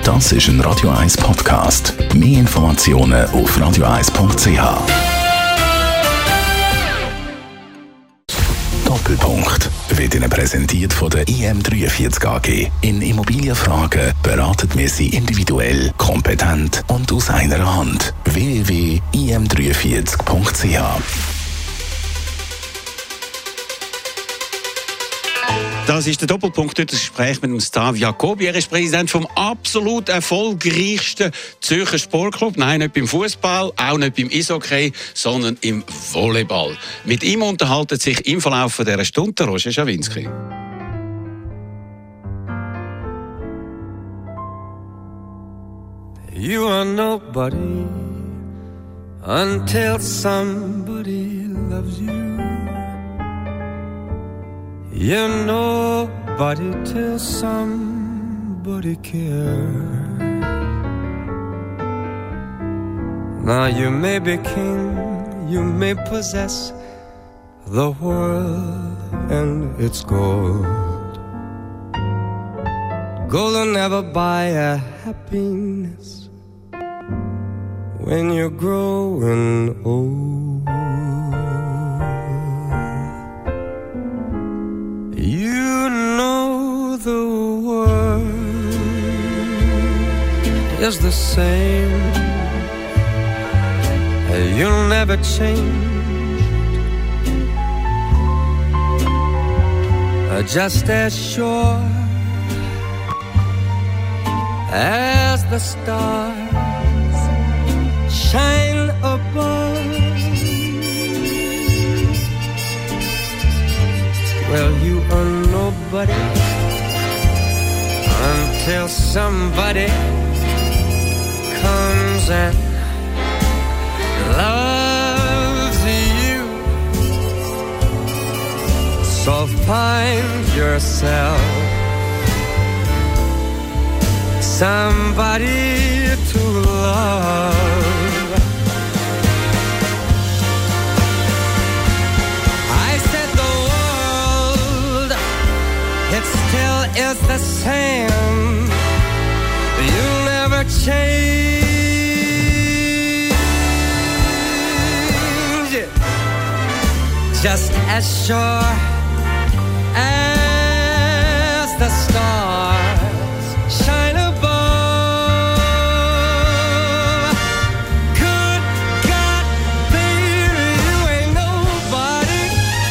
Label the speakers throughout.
Speaker 1: Das ist ein Radio 1 Podcast. Mehr Informationen auf radio1.ch. Doppelpunkt wird Ihnen präsentiert von der IM43 AG. In Immobilienfragen beraten wir Sie individuell, kompetent und aus einer Hand. www.im43.ch.
Speaker 2: Das ist der Doppelpunkt, das Gespräch mit dem Stav Jacobi. Er ist Präsident vom absolut erfolgreichsten Zürcher Sportclub. Nein, nicht beim Fußball, auch nicht beim Eishockey, sondern im Volleyball. Mit ihm unterhalten sich im Verlauf dieser Stunde Roger Schawinski.
Speaker 3: You are nobody until somebody loves you. You're nobody till somebody cares. Now you may be king, you may possess the world and its gold. Gold will never buy a happiness when you're growing old. You know the world is the same. You'll never change. Just as sure as the stars shine above. Well, you are nobody until somebody comes and loves you. So find yourself somebody to love. Is the same. You'll never change. Just as sure as the stars shine above. Good God, baby, you ain't nobody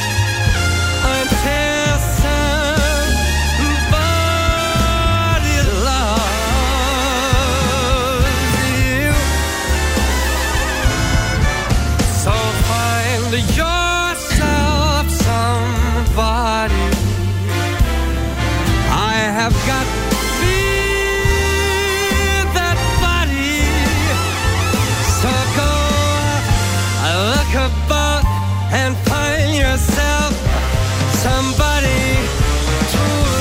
Speaker 3: until yourself somebody. I have got to be that body. So go look above and find yourself somebody to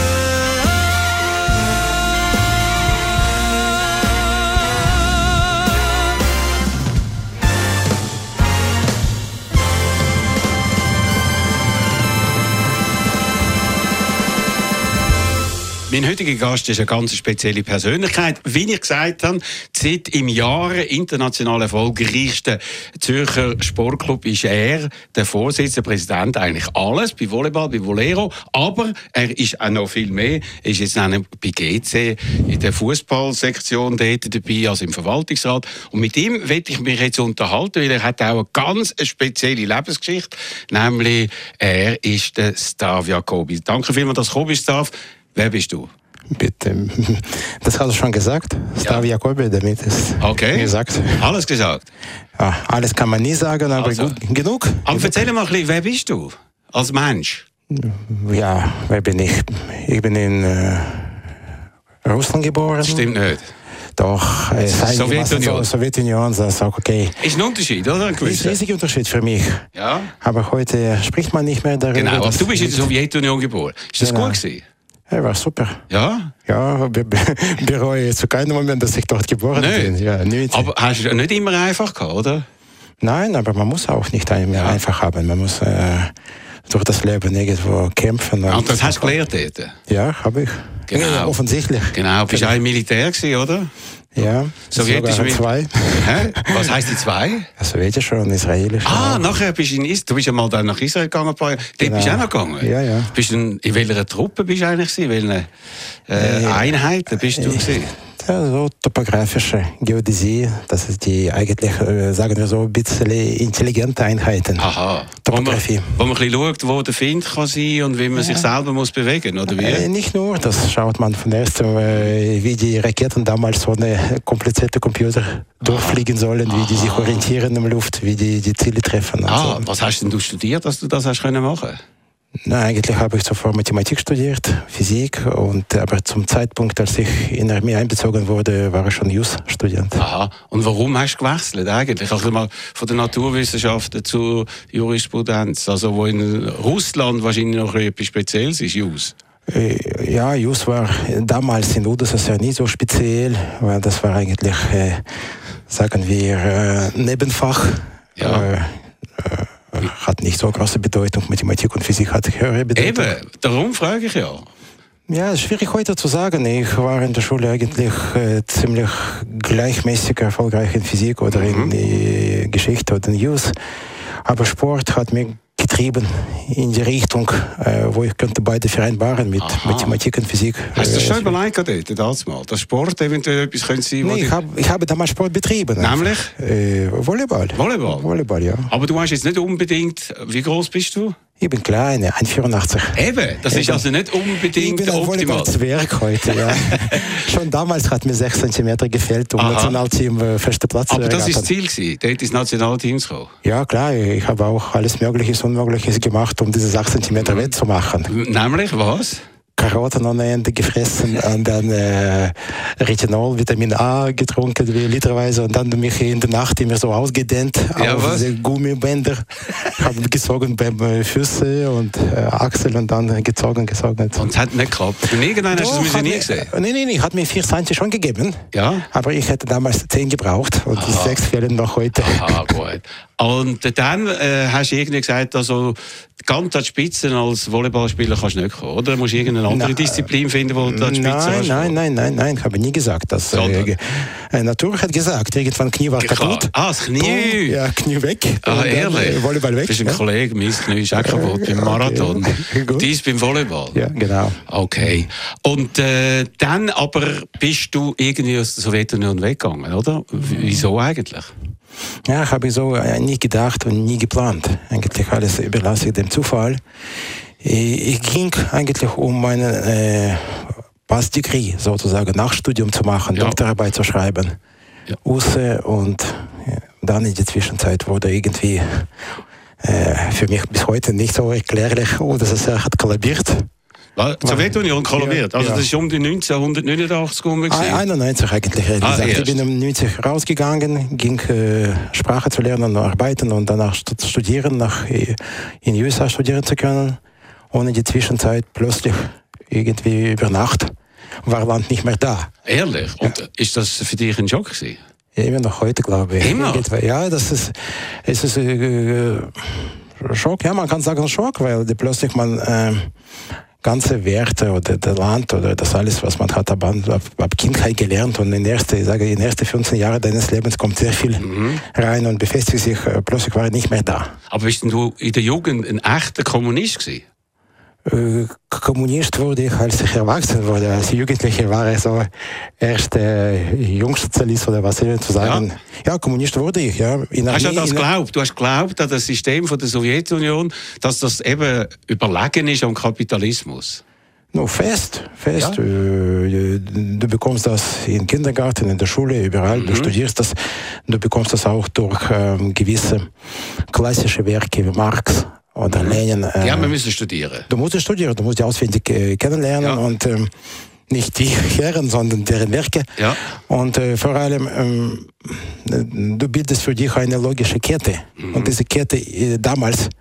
Speaker 2: Mein heutiger Gast ist eine ganz spezielle Persönlichkeit. Wie ich gesagt habe, seit im Jahre international erfolgreichsten Zürcher Sportclub ist er der Vorsitzende, Präsident, eigentlich alles, bei Volleyball, bei Volero. Aber er ist auch noch viel mehr. Er ist jetzt auch bei GC in der Fußballsektion dort dabei, also im Verwaltungsrat. Und mit ihm will ich mich jetzt unterhalten, weil er hat auch eine ganz spezielle Lebensgeschichte. Nämlich, er ist der Stav Jacobi. Danke vielmals, dass du gekommen bist, Stav. Wer bist du?
Speaker 4: Bitte. Das hast du schon gesagt. Stav Jacobi, damit ist gesagt.
Speaker 2: Alles gesagt?
Speaker 4: Ja, alles kann man nie sagen, aber also, genug.
Speaker 2: Aber erzähl mal ein bisschen, wer bist du als Mensch?
Speaker 4: Ja, wer bin ich? Ich bin in Russland geboren.
Speaker 2: Stimmt nicht.
Speaker 4: Doch, Sowjetunion, das ist auch okay.
Speaker 2: Ist ein Unterschied, oder? Ein
Speaker 4: riesiger Unterschied für mich.
Speaker 2: Ja.
Speaker 4: Aber heute spricht man nicht mehr darüber.
Speaker 2: Genau, aber du bist in der Sowjetunion geboren. Ist das gut gewesen?
Speaker 4: Ja, war super.
Speaker 2: Ja?
Speaker 4: Ja, bereue zu keinem Moment, dass ich dort geboren bin. Ja, nicht.
Speaker 2: Aber hast du nicht immer einfach gehabt, oder?
Speaker 4: Nein, aber man muss auch nicht einfach haben. Man muss durch das Leben irgendwo kämpfen.
Speaker 2: Und das hast du gelernt dort?
Speaker 4: Ja, habe ich.
Speaker 2: Genau.
Speaker 4: Ja, offensichtlich.
Speaker 2: Genau, bist du auch im Militär gewesen, oder?
Speaker 4: Ja,
Speaker 2: Sowjetische
Speaker 4: zwei.
Speaker 2: Hä? Was heisst die zwei?
Speaker 4: Sowjetische und israelische.
Speaker 2: Nachher bist du du bist ja mal dann nach Israel gegangen. Dort bist du auch noch gegangen?
Speaker 4: Ja.
Speaker 2: In welcher Truppe bist du eigentlich gewesen? In welcher Einheit bist du gewesen?
Speaker 4: Ja, so topografische Geodäsie, das ist die eigentlich, sagen wir so, ein bisschen intelligente Einheiten.
Speaker 2: Aha.
Speaker 4: Topografie.
Speaker 2: Wo man ein bisschen schaut, wo der Wind kann sein und wie man sich selber muss bewegen, oder wie?
Speaker 4: Nicht nur, das schaut man von ersten, wie die Raketen damals so eine komplizierte Computer durchfliegen sollen, wie die sich orientieren in der Luft, wie die Ziele treffen.
Speaker 2: So. Was hast denn du studiert, dass du das hast können machen?
Speaker 4: Na, eigentlich habe ich zuvor Mathematik studiert, Physik, aber zum Zeitpunkt, als ich in der Armee einbezogen wurde, war ich schon Jus-Student.
Speaker 2: Aha. Und warum hast du gewechselt eigentlich? Also mal von den Naturwissenschaften zur Jurisprudenz, also wo in Russland wahrscheinlich noch etwas Spezielles ist, Jus?
Speaker 4: Ja, Jus war damals in UdSSR nie so speziell, weil das war eigentlich, sagen wir, Nebenfach.
Speaker 2: Ja.
Speaker 4: Hat nicht so große Bedeutung. Mathematik und Physik hat höhere Bedeutung.
Speaker 2: Eben, darum frage ich ja.
Speaker 4: Ja, es ist schwierig heute zu sagen. Ich war in der Schule eigentlich ziemlich gleichmäßig erfolgreich in Physik oder in Geschichte oder in Jus. Aber Sport hat mich getrieben in die Richtung, wo ich könnte beide vereinbaren mit Mathematik und Physik.
Speaker 2: Hast du das schon überlegt dort, dass Sport eventuell etwas könnte sein?
Speaker 4: Nee, ich habe damals Sport betrieben.
Speaker 2: Nämlich?
Speaker 4: Volleyball.
Speaker 2: Volleyball,
Speaker 4: ja.
Speaker 2: Aber du hast jetzt nicht unbedingt, wie groß bist du?
Speaker 4: Ich bin klein, 1,84.
Speaker 2: Eben, das ist also nicht unbedingt
Speaker 4: ich bin ein Volleyball-Zwerg heute, ja. Schon damals hat mir 6 cm gefehlt, Nationalteam feste Platz zu ergattern.
Speaker 2: Aber das war das Ziel gewesen, dort ins Nationalteam zu kommen?
Speaker 4: Ja, klar, ich habe auch alles Mögliche, Unmögliches gemacht, um diese 6 cm wettzumachen.
Speaker 2: Nämlich was?
Speaker 4: Karotten ohne Ende gefressen und dann Retinol, Vitamin A getrunken, literweise, und dann mich in der Nacht immer so ausgedehnt auf diese Gummibänder. Habe gezogen beim Füße und Achsel und dann gezogen.
Speaker 2: Und es hat nicht geklappt? Und irgendwann hast du es nie gesehen?
Speaker 4: Nein, hat mir 4 Cent schon gegeben.
Speaker 2: Ja?
Speaker 4: Aber ich hätte damals 10 gebraucht und die 6 fehlen noch heute.
Speaker 2: Aha, gut. Und dann hast du irgendwie gesagt, also ganz an die Spitze als Volleyballspieler kannst du nicht kommen, oder? Du musst irgendeine andere Disziplin finden, wo du an die Spitze hast.
Speaker 4: Nein, ich habe nie gesagt. Das Natur hat gesagt, irgendwann Knie war kaputt.
Speaker 2: Das Knie?
Speaker 4: Ja, Knie weg.
Speaker 2: Ehrlich?
Speaker 4: Volleyball weg.
Speaker 2: Du bist ein Kollege, mein Knie ist auch kaputt beim Marathon. Dies beim Volleyball?
Speaker 4: Ja, genau.
Speaker 2: Okay. Und dann aber bist du irgendwie aus der Sowjetunion weggegangen, oder? Wieso eigentlich?
Speaker 4: Ja, habe ich so nie gedacht und nie geplant. Eigentlich alles überlasse ich dem Zufall. Ich ging eigentlich um meinen Pass-Degree sozusagen, Nachstudium zu machen, Doktorarbeit zu schreiben. Ja. Und dann in der Zwischenzeit wurde irgendwie für mich bis heute nicht so erklärlich, dass es hat kollabiert.
Speaker 2: Die Sowjetunion kollabiert? Also das ist um die 1989 rum.
Speaker 4: 91 eigentlich. Ich bin um 90 rausgegangen, ging Sprache zu lernen und arbeiten und danach studieren, in den USA studieren zu können. Und in der Zwischenzeit plötzlich irgendwie über Nacht war Land nicht mehr da.
Speaker 2: Ehrlich? Und ist das für dich ein Schock gewesen?
Speaker 4: Immer noch heute, glaube ich.
Speaker 2: Immer?
Speaker 4: Ja, es ist Schock. Ja, man kann sagen Schock, weil plötzlich man ganze Werte oder das Land oder das alles, was man hat ab Kindheit gelernt und in den ersten 15 Jahren deines Lebens kommt sehr viel rein und befestigt sich, plötzlich war er nicht mehr da.
Speaker 2: Aber bist du in der Jugend ein echter Kommunist gewesen?
Speaker 4: Kommunist wurde ich, als ich erwachsen wurde. Als Jugendlicher war ich so erst Jungsozialist oder was soll ich zu sagen. Ja, Kommunist wurde ich. Ja.
Speaker 2: Hast du das geglaubt? Du hast geglaubt an das System von der Sowjetunion, dass das eben überlegen ist am Kapitalismus?
Speaker 4: No, fest. Ja? Du bekommst das im Kindergarten, in der Schule, überall. Du studierst das. Du bekommst das auch durch gewisse klassische Werke wie Marx oder Lenin.
Speaker 2: Ja, wir müssen studieren.
Speaker 4: Du musst studieren, du musst die auswendig kennenlernen und nicht die Herren, sondern deren Werke. Ja. Und vor allem, du bildest für dich eine logische Kette. Und diese Kette damals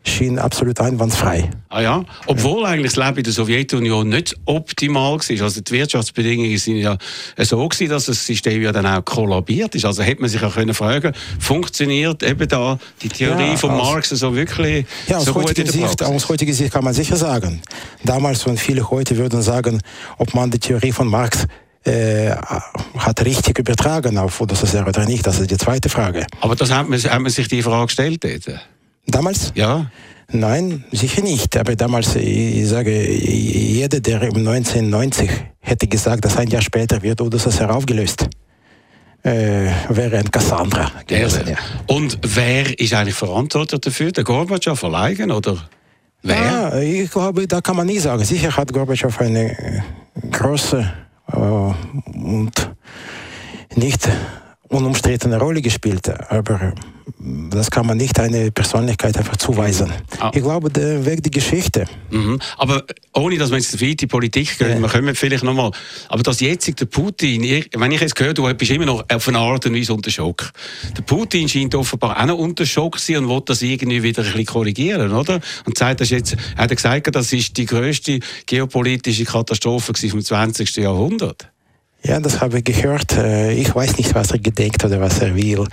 Speaker 4: schien absolut einwandfrei.
Speaker 2: Ah ja, obwohl eigentlich das Leben in der Sowjetunion nicht optimal war. Also die Wirtschaftsbedingungen sind ja so gewesen, dass das System ja dann auch kollabiert ist. Also hätte man sich auch können fragen, funktioniert eben da die Theorie von Marx so wirklich so gut in der Praxis?
Speaker 4: Aus heutiger Sicht kann man sicher sagen. Damals und viele heute würden sagen, ob man die Theorie von Marx hat richtig übertragen auf UdSSR oder nicht. Das ist die zweite Frage.
Speaker 2: Aber das hat man sich die Frage gestellt dort?
Speaker 4: Damals?
Speaker 2: Ja.
Speaker 4: Nein, sicher nicht. Aber damals, ich sage, jeder, der im 1990 hätte gesagt, dass ein Jahr später wird UdSSR aufgelöst, wäre ein Cassandra gewesen.
Speaker 2: Ja. Und wer ist eigentlich verantwortlich dafür? Der Gorbatschow allein oder wer?
Speaker 4: Ja, ich glaube, da kann man nie sagen. Sicher hat Gorbatschow eine große und nicht unumstrittene Rolle gespielt, aber das kann man nicht eine Persönlichkeit einfach zuweisen. Ich glaube, der Weg die Geschichte.
Speaker 2: Mhm. Aber ohne, dass wir jetzt weit in die Politik gehen, wir kommen vielleicht nochmal, aber dass jetzt der Putin, wenn ich jetzt höre, du bist immer noch auf eine Art und Weise unter Schock. Der Putin scheint offenbar auch noch unter Schock zu sein und will das irgendwie wieder ein bisschen korrigieren, oder? Und sagt, hat er gesagt, das ist die grösste geopolitische Katastrophe vom 20. Jahrhundert.
Speaker 4: Ja, das habe ich gehört. Ich weiß nicht, was er gedenkt oder was er will.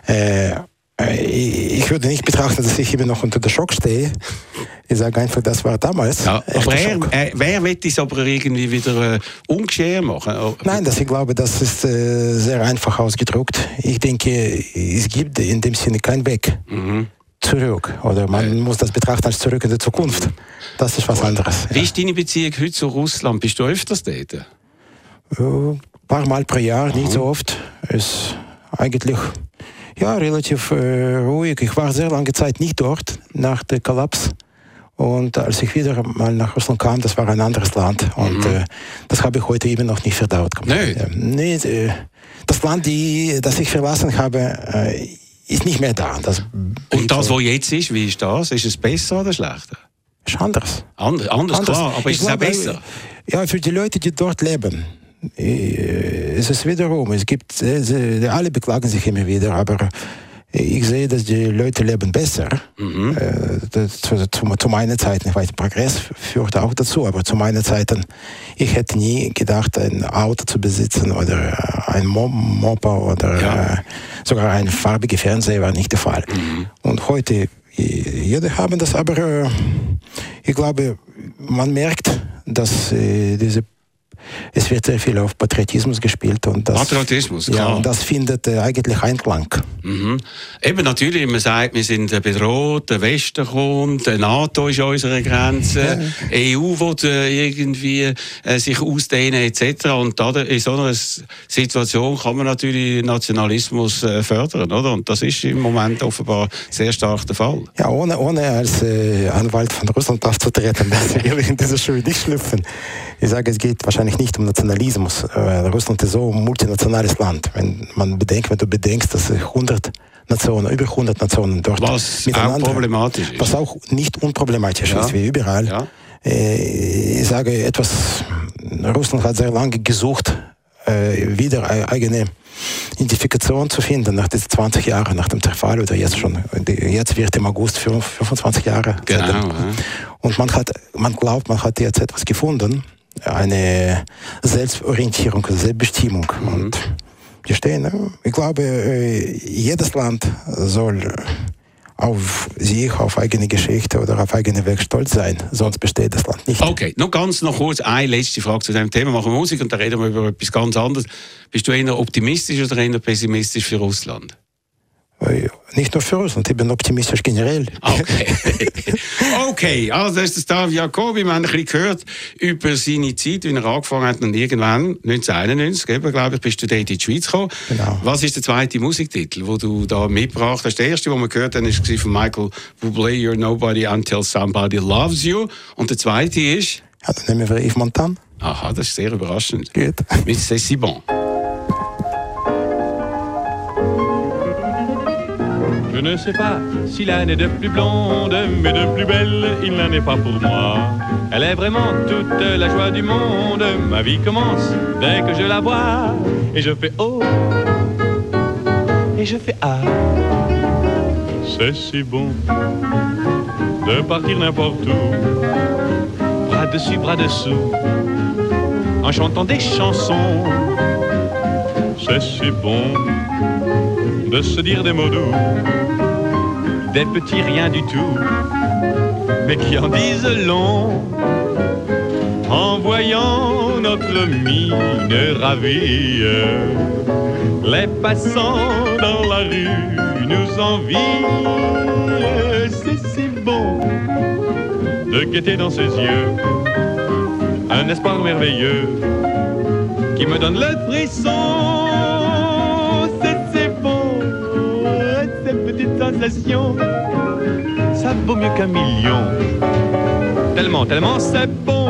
Speaker 4: Ich würde nicht betrachten, dass ich immer noch unter der Schock stehe. Ich sage einfach, das war damals.
Speaker 2: Ja, aber wer will es aber irgendwie wieder ungeschehen machen?
Speaker 4: Nein, ich glaube, das ist sehr einfach ausgedrückt. Ich denke, es gibt in dem Sinne keinen Weg zurück. Oder man muss das betrachten als zurück in die Zukunft. Das ist was anderes.
Speaker 2: Wie ist deine Beziehung heute zu Russland? Bist du öfters dort?
Speaker 4: Ein paar Mal pro Jahr, nicht so oft. Ist eigentlich relativ ruhig. Ich war sehr lange Zeit nicht dort nach dem Kollaps. Und als ich wieder mal nach Russland kam, das war ein anderes Land. Und das habe ich heute immer noch nicht verdaut. Nee, das Land, das ich verlassen habe, ist nicht mehr da.
Speaker 2: Und das, was jetzt ist, wie ist das? Ist es besser oder schlechter?
Speaker 4: Ist anders.
Speaker 2: Anders, klar, aber ist es auch besser?
Speaker 4: Ja, für die Leute, die dort leben, ist es wiederum. Es gibt, alle beklagen sich immer wieder, aber ich sehe, dass die Leute leben besser. Zu meiner Zeit, ich weiß, Progress führt auch dazu, aber zu meiner Zeit, ich hätte nie gedacht, ein Auto zu besitzen oder ein Moped oder sogar ein farbiger Fernseher war nicht der Fall. Und heute, jeder haben das, aber ich glaube, man merkt, dass es wird sehr viel auf Patriotismus gespielt. Und
Speaker 2: Patriotismus, klar.
Speaker 4: Ja, und das findet eigentlich Einklang.
Speaker 2: Eben natürlich, man sagt, wir sind bedroht, der Westen kommt, die NATO ist an unserer Grenze, EU will irgendwie sich ausdehnen etc. Und in so einer Situation kann man natürlich Nationalismus fördern, oder? Und das ist im Moment offenbar sehr stark der Fall.
Speaker 4: Ja, ohne als Anwalt von Russland aufzutreten, dass wir in diese Schuhe nicht schlüpfen. Ich sage, es geht wahrscheinlich nicht um Nationalismus. Russland ist so ein multinationales Land. Wenn du bedenkst, dass über 100 Nationen dort
Speaker 2: was auch problematisch ist.
Speaker 4: Was auch nicht unproblematisch ist, wie überall. Ja. Ich sage Russland hat sehr lange gesucht, wieder eine eigene Identifikation zu finden, nach diesen 20 Jahren, nach dem Zerfall oder jetzt wird im August 25 Jahre.
Speaker 2: Genau. Ja.
Speaker 4: Und man glaubt, man hat jetzt etwas gefunden, eine Selbstorientierung, Selbstbestimmung. Und ich glaube, jedes Land soll auf eigene Geschichte oder auf eigene Weg stolz sein, sonst besteht das Land nicht.
Speaker 2: Okay, noch kurz eine letzte Frage zu diesem Thema. Machen wir Musik und dann reden wir über etwas ganz anderes. Bist du eher optimistisch oder eher pessimistisch für Russland?
Speaker 4: Nicht nur für Russland, ich bin optimistisch generell.
Speaker 2: Okay, also das ist der David Jacobi. Wir haben ein bisschen gehört über seine Zeit, wie er angefangen hat und irgendwann, 1991, glaube ich, bist du dort in die Schweiz gekommen. Genau. Was ist der zweite Musiktitel, den du da mitgebracht hast? Der erste, den wir gehört haben, war von Michael Bublé, You're Nobody Until Somebody Loves You. Und der zweite ist?
Speaker 4: Ja, dann nehmen wir Yves Montand.
Speaker 2: Aha, das ist sehr überraschend.
Speaker 4: Gut.
Speaker 2: Mit C'est si bon.
Speaker 5: Je ne sais pas s'il en est de plus blonde, mais de plus belle, il n'en est pas pour moi. Elle est vraiment toute la joie du monde. Ma vie commence dès que je la vois. Et je fais oh, et je fais ah. C'est si bon de partir n'importe où, bras dessus, bras dessous, en chantant des chansons. C'est si bon de se dire des mots doux, des petits riens du tout, mais qui en disent long. En voyant notre mine ravie, les passants dans la rue nous envient. C'est si bon de guetter dans ses yeux un espoir merveilleux qui me donne le frisson. C'est si bon, ces petites sensations, ça vaut mieux qu'un million. Tellement, tellement c'est bon.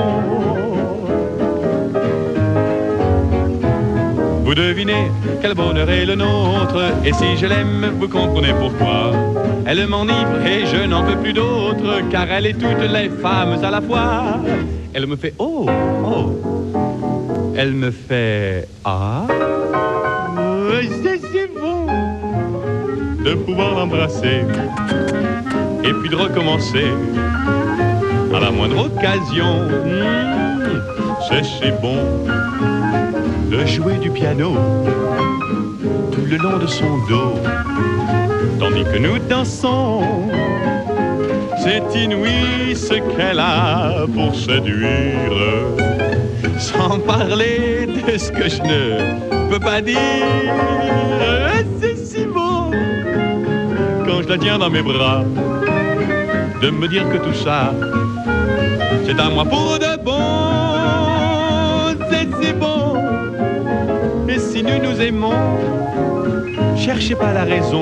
Speaker 5: Vous devinez quel bonheur est le nôtre, et si je l'aime, vous comprenez pourquoi. Elle m'enivre et je n'en veux plus d'autre, car elle est toutes les femmes à la fois. Elle me fait oh, oh. Elle me fait ah. C'est si bon de pouvoir l'embrasser et puis de recommencer à la moindre occasion. C'est si bon de jouer du piano tout le long de son dos, tandis que nous dansons. C'est inouï ce qu'elle a pour séduire, sans parler de ce que je ne peux pas dire. C'est si beau quand je la tiens dans mes bras, de me dire que tout ça, c'est à moi pour de bon. C'est si bon. Et si nous nous aimons, cherchez pas la raison.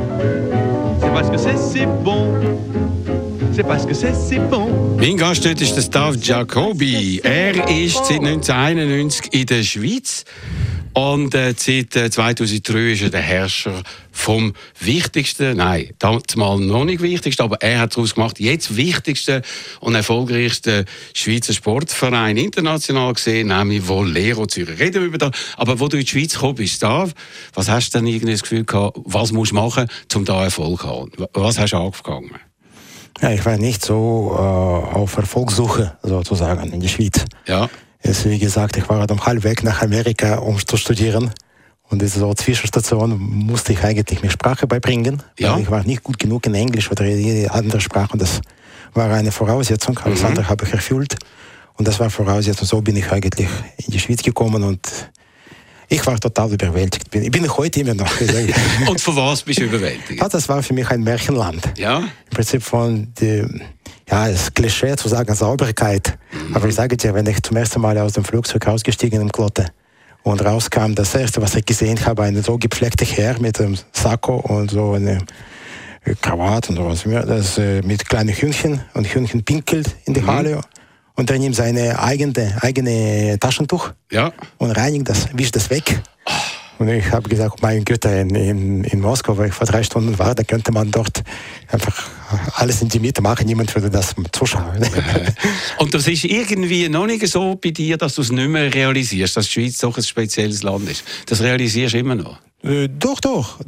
Speaker 5: C'est parce que c'est si bon. C'est parce que c'est si bon.
Speaker 2: Mein Gast heute ist der Stav Giacobbi. Er ist seit 1991 in der Schweiz. Und seit 2003 ist er der Herrscher vom wichtigsten, nein, damals noch nicht wichtigsten, aber er hat daraus gemacht, jetzt wichtigsten und erfolgreichsten Schweizer Sportverein international gesehen, nämlich Volero Zürich. Reden wir über das. Aber wo du in die Schweiz gekommen bist, Stav, was hast du denn irgendwie das Gefühl gehabt, was musst du machen, um da Erfolg zu haben? Was hast du angefangen?
Speaker 4: Ja, ich war nicht so auf Erfolgssuche, sozusagen, in der Schweiz.
Speaker 2: Ja.
Speaker 4: Also, wie gesagt, ich war dann halbweg nach Amerika, um zu studieren. Und diese so Zwischenstation musste ich eigentlich mir Sprache beibringen. Ja. Weil ich war nicht gut genug in Englisch oder jede andere Sprache. Und das war eine Voraussetzung. Alles andere habe ich erfüllt. Und das war Voraussetzung. So bin ich eigentlich in die Schweiz gekommen und ich war total überwältigt. Ich bin heute immer noch.
Speaker 2: Und von was bist du überwältigt?
Speaker 4: Ja, das war für mich ein Märchenland.
Speaker 2: Ja?
Speaker 4: Im Prinzip von das Klischee zu sagen, Sauberkeit. Aber ich sage dir, wenn ich zum ersten Mal aus dem Flugzeug ausgestiegen im Klotte und rauskam, das erste, was ich gesehen habe, ein so gepflegter Herr mit einem Sakko und so eine Krawatte und sowas. Das mit kleinen Hühnchen und Hühnchen pinkelt in die Halle. Und er nimmt seine eigene Taschentuch und reinigt das, wischt das weg. Und ich habe gesagt, mein Gott, in Moskau, wo ich vor 3 Stunden war, da könnte man dort einfach alles in die Mitte machen, niemand würde das zuschauen.
Speaker 2: Und das ist irgendwie noch nicht so bei dir, dass du es nicht mehr realisierst, dass die Schweiz doch ein spezielles Land ist. Das realisierst du immer noch?
Speaker 4: Doch.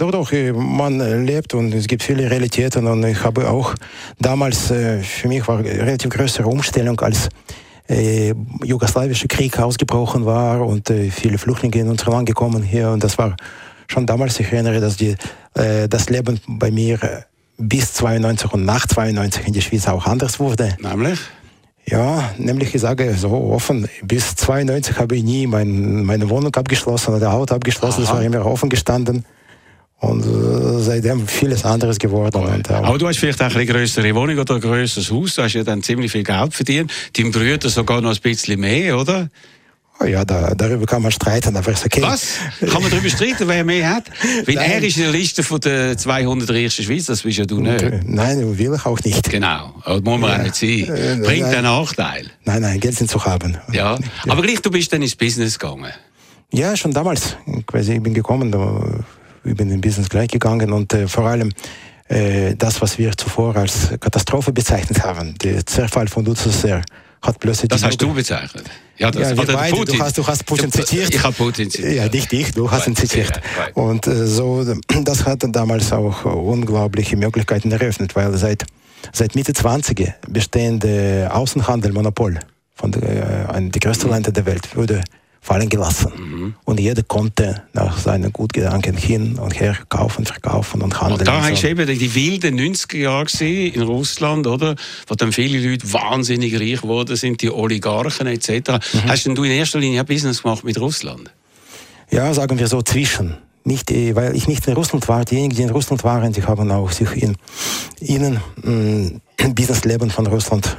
Speaker 4: Man lebt und es gibt viele Realitäten und ich habe auch damals, für mich war eine relativ größere Umstellung, als jugoslawischer Krieg ausgebrochen war und viele Flüchtlinge in unser Land gekommen hier und das war schon damals, ich erinnere, dass das Leben bei mir bis 92 und nach 92 in der Schweiz auch anders wurde.
Speaker 2: Nämlich?
Speaker 4: Ja, nämlich ich sage so offen, bis 92 habe ich nie meine Wohnung abgeschlossen oder Auto abgeschlossen, das war immer offen gestanden. Und seitdem vieles anderes geworden.
Speaker 2: Aber du hast vielleicht auch eine größere Wohnung oder ein grösseres Haus, du hast ja dann ziemlich viel Geld verdient. Dein Bruder sogar noch ein bisschen mehr, oder?
Speaker 4: Oh ja, darüber kann man streiten, aber ist okay.
Speaker 2: Was? Kann man darüber streiten, wer mehr hat? Weil er ist in der Liste der 200 reichsten Schweiz, das bist ja du nicht.
Speaker 4: Nein, will ich auch nicht.
Speaker 2: Genau, das muss man auch nicht sein. Bringt einen Nachteil.
Speaker 4: Nein, Geld nicht zu haben.
Speaker 2: Ja, aber gleich, du bist dann ins Business gegangen.
Speaker 4: Ja, schon damals. Ich bin gekommen, ich bin in Business gleich gegangen und vor allem das, was wir zuvor als Katastrophe bezeichnet haben, der Zerfall von UdSSR, hat plötzlich...
Speaker 2: Das hast du bezeichnet? Ja, das
Speaker 4: wir beide,
Speaker 2: Putin.
Speaker 4: Du hast Putin zitiert.
Speaker 2: Ich habe Putin zitiert.
Speaker 4: Ja, nicht ich, du hast ihn zitiert. Und so, das hat damals auch unglaubliche Möglichkeiten eröffnet, weil seit seit Mitte 20er bestehende Außenhandelmonopol von die größten Länder der Welt wurde fallen gelassen. Und jeder konnte nach seinen Gutgedanken hin und her kaufen, verkaufen und handeln.
Speaker 2: Und da
Speaker 4: und
Speaker 2: hast du eben die wilden 90er Jahre in Russland, oder? Wo dann viele Leute wahnsinnig reich geworden sind, die Oligarchen etc. Hast denn du in erster Linie Business gemacht mit Russland?
Speaker 4: Ja, sagen wir so zwischen. Nicht, weil ich nicht in Russland war. Diejenigen, die in Russland waren, die haben auch sich im Businessleben von Russland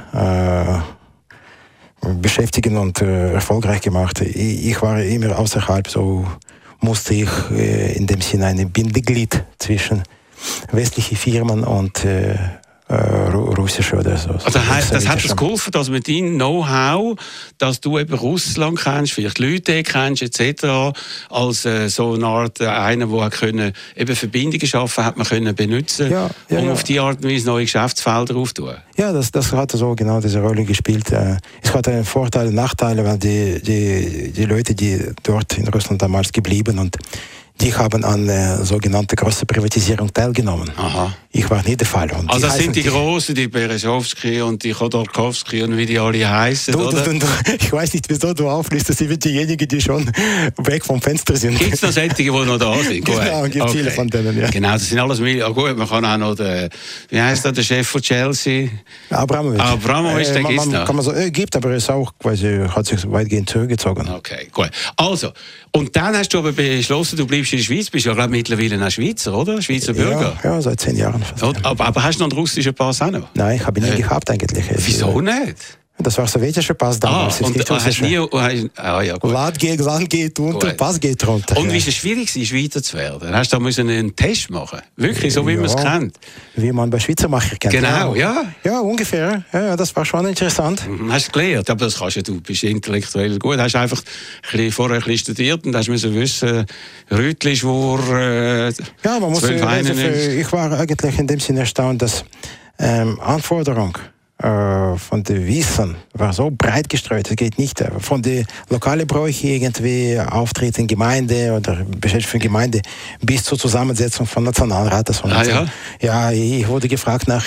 Speaker 4: beschäftigen und erfolgreich gemacht. Ich war immer außerhalb, so musste ich in dem Sinne ein Bindeglied zwischen westlichen Firmen und russische oder so.
Speaker 2: Also das hat es geholfen, dass mit deinem Know-how, dass du eben Russland kennst, vielleicht Leute kennst etc., als so eine Art einer, der können eben Verbindungen schaffen hat man können benutzen, auf die Art und Weise neue Geschäftsfelder aufzutun. Ja,
Speaker 4: das hat so genau diese Rolle gespielt. Es hatte Vorteile und Nachteile, weil die Leute, die dort in Russland damals geblieben und die haben an sogenannte große Privatisierung teilgenommen. Aha. Ich war nicht der Fall. Und
Speaker 2: also das sind die Großen, die Berezovsky und die Khodorkovsky und wie die alle heißen, oder?
Speaker 4: Ich weiß nicht, wieso du auflistest, sie sind diejenigen, die schon weg vom Fenster sind.
Speaker 2: Gibt es noch solche, die noch da sind?
Speaker 4: Genau, es gibt viele von denen, ja.
Speaker 2: Genau, das sind alles gut, man kann auch noch wie heißt der Chef von Chelsea? Abramovich, der gibt es noch.
Speaker 4: Kann man so, gibt, aber er ist auch quasi, hat sich weitgehend zurückgezogen.
Speaker 2: Okay, gut. Also, und dann hast du aber beschlossen, du bleibst in der Schweiz, bist ja gerade mittlerweile ein Schweizer, oder? Schweizer Bürger.
Speaker 4: Ja, seit 10 Jahren.
Speaker 2: Aber hast du noch einen russischen Pass auch noch?
Speaker 4: Nein, ich habe ihn nie gehabt eigentlich.
Speaker 2: Wieso nicht?
Speaker 4: Das war sowjetischer Pass damals.
Speaker 2: Und hast nie... ja, gut.
Speaker 4: Land geht unter, gut. Pass geht runter.
Speaker 2: Und wie ist es schwierig, Schweizer zu werden? Hast du da einen Test machen? Wirklich, so wie man es kennt?
Speaker 4: Wie man bei Schweizermacher kennt.
Speaker 2: Genau, ja.
Speaker 4: Ja, ungefähr. Ja, das war schon interessant.
Speaker 2: Hast du gelernt? Aber das kannst du bist intellektuell gut. Hast einfach vorher ein bisschen studiert und hast müssen wissen, Rütli-Schwur,
Speaker 4: ja, man muss ich war eigentlich in dem Sinne erstaunt, dass Anforderung von dem Wissen war so breit gestreut. Es geht nicht von den lokalen Bräuchen irgendwie Auftritt in Gemeinde oder Beschäftigung in Gemeinde bis zur Zusammensetzung von Nationalrat. Ja, ich wurde gefragt nach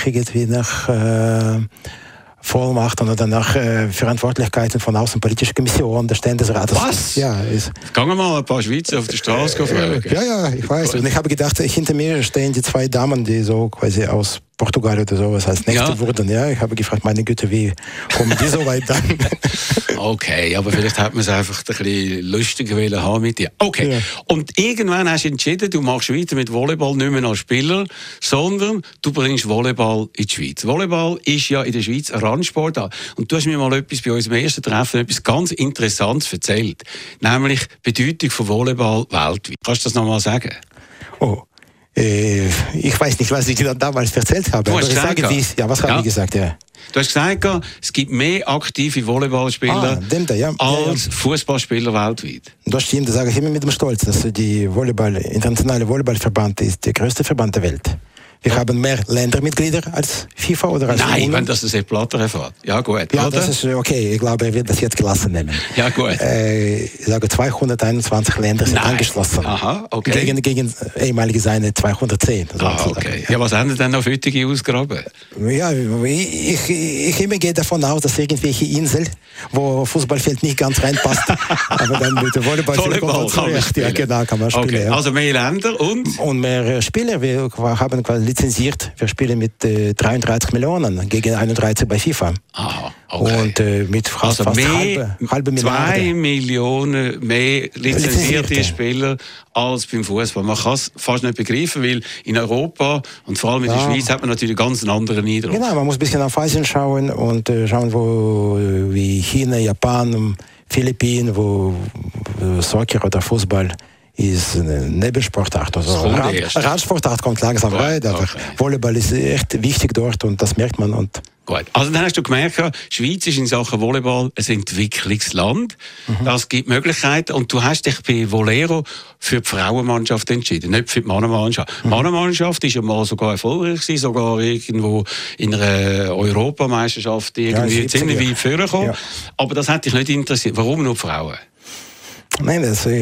Speaker 4: Vollmachten oder nach Verantwortlichkeiten von Außenpolitischen Kommission des Ständesrates.
Speaker 2: Was?
Speaker 4: Ja.
Speaker 2: Gehen wir mal ein paar Schweizer auf der Straße fragen.
Speaker 4: Ja, ich weiß. Und ich habe gedacht, hinter mir stehen die 2 Damen, die so quasi aus Portugal oder sowas als Nächste wurden. Ja, ich habe gefragt, meine Güte, wie kommen die so weit dann?
Speaker 2: Okay, aber vielleicht hat man es einfach ein bisschen lustiger haben mit dir. Okay, ja. Und irgendwann hast du entschieden, du machst weiter mit Volleyball nicht mehr als Spieler, sondern du bringst Volleyball in die Schweiz. Volleyball ist ja in der Schweiz ein Randsport. Und du hast mir mal etwas bei unserem ersten Treffen, etwas ganz Interessantes erzählt, nämlich die Bedeutung von Volleyball weltweit. Kannst du das nochmal sagen?
Speaker 4: Oh. Ich weiß nicht, was ich dir damals erzählt habe.
Speaker 2: Du hast gesagt,
Speaker 4: was habe ich gesagt? Ja.
Speaker 2: Du hast gesagt, es gibt mehr aktive Volleyballspieler als Fußballspieler weltweit.
Speaker 4: Das stimmt, das sage ich immer mit dem Stolz, dass die internationale Volleyballverband ist der größte Verband der Welt. Wir haben mehr Ländermitglieder als FIFA oder als
Speaker 2: Nein, wenn das Sepp Blatter erfährt. Ja, gut.
Speaker 4: Ja, oder? Das ist okay. Ich glaube, er wird das jetzt gelassen nehmen.
Speaker 2: Ja, gut.
Speaker 4: Ich sage, 221 Länder sind angeschlossen.
Speaker 2: Aha, okay.
Speaker 4: Gegen ehemalige seine 210.
Speaker 2: Okay. Ja, was haben Sie denn noch heutige ausgraben?
Speaker 4: Ja, ich immer gehe davon aus, dass irgendwelche Insel, wo Fußballfeld nicht ganz reinpasst, aber dann mit dem Volleyball
Speaker 2: kann man spielen.
Speaker 4: Ja, genau, kann man spielen.
Speaker 2: Okay.
Speaker 4: Ja.
Speaker 2: Also mehr Länder und
Speaker 4: mehr Spieler. Wir haben quasi lizenziert. Wir spielen mit 33 Millionen gegen 31 bei FIFA.
Speaker 2: Aha, okay.
Speaker 4: Und mit fast halbe Milliarde.
Speaker 2: 2 Millionen mehr lizenzierte Spieler als beim Fußball. Man kann es fast nicht begreifen, weil in Europa und vor allem in der Schweiz hat man natürlich ganz einen anderen Eindruck.
Speaker 4: Genau, man muss ein bisschen auf Asien schauen und schauen, wie China, Japan, Philippinen, wo Soccer oder Fußball ist eine Nebensportart. Also Radsportart kommt langsam rein. Okay. Volleyball ist echt wichtig dort und das merkt man. Und
Speaker 2: gut. Also dann hast du gemerkt, die Schweiz ist in Sachen Volleyball ein Entwicklungsland. Das gibt Möglichkeiten. Und du hast dich bei Volero für die Frauenmannschaft entschieden, nicht für die Mannenmannschaft. Die Mannenmannschaft ist ja mal sogar erfolgreich gewesen, sogar irgendwo in einer Europameisterschaft irgendwie ziemlich weit vorgekommen. Ja. Aber das hat dich nicht interessiert. Warum nur die Frauen?
Speaker 4: Nein,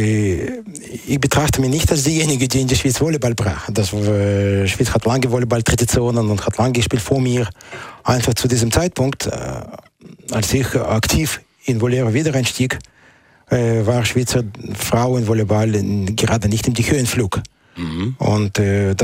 Speaker 4: ich betrachte mich nicht als diejenige, die in der Schweiz Volleyball brach. Die Schweiz hat lange Volleyball-Traditionen und hat lange gespielt vor mir. Einfach zu diesem Zeitpunkt, als ich aktiv in Volero wieder einstieg, war Schweizer Frauenvolleyball gerade nicht im Höhenflug. Und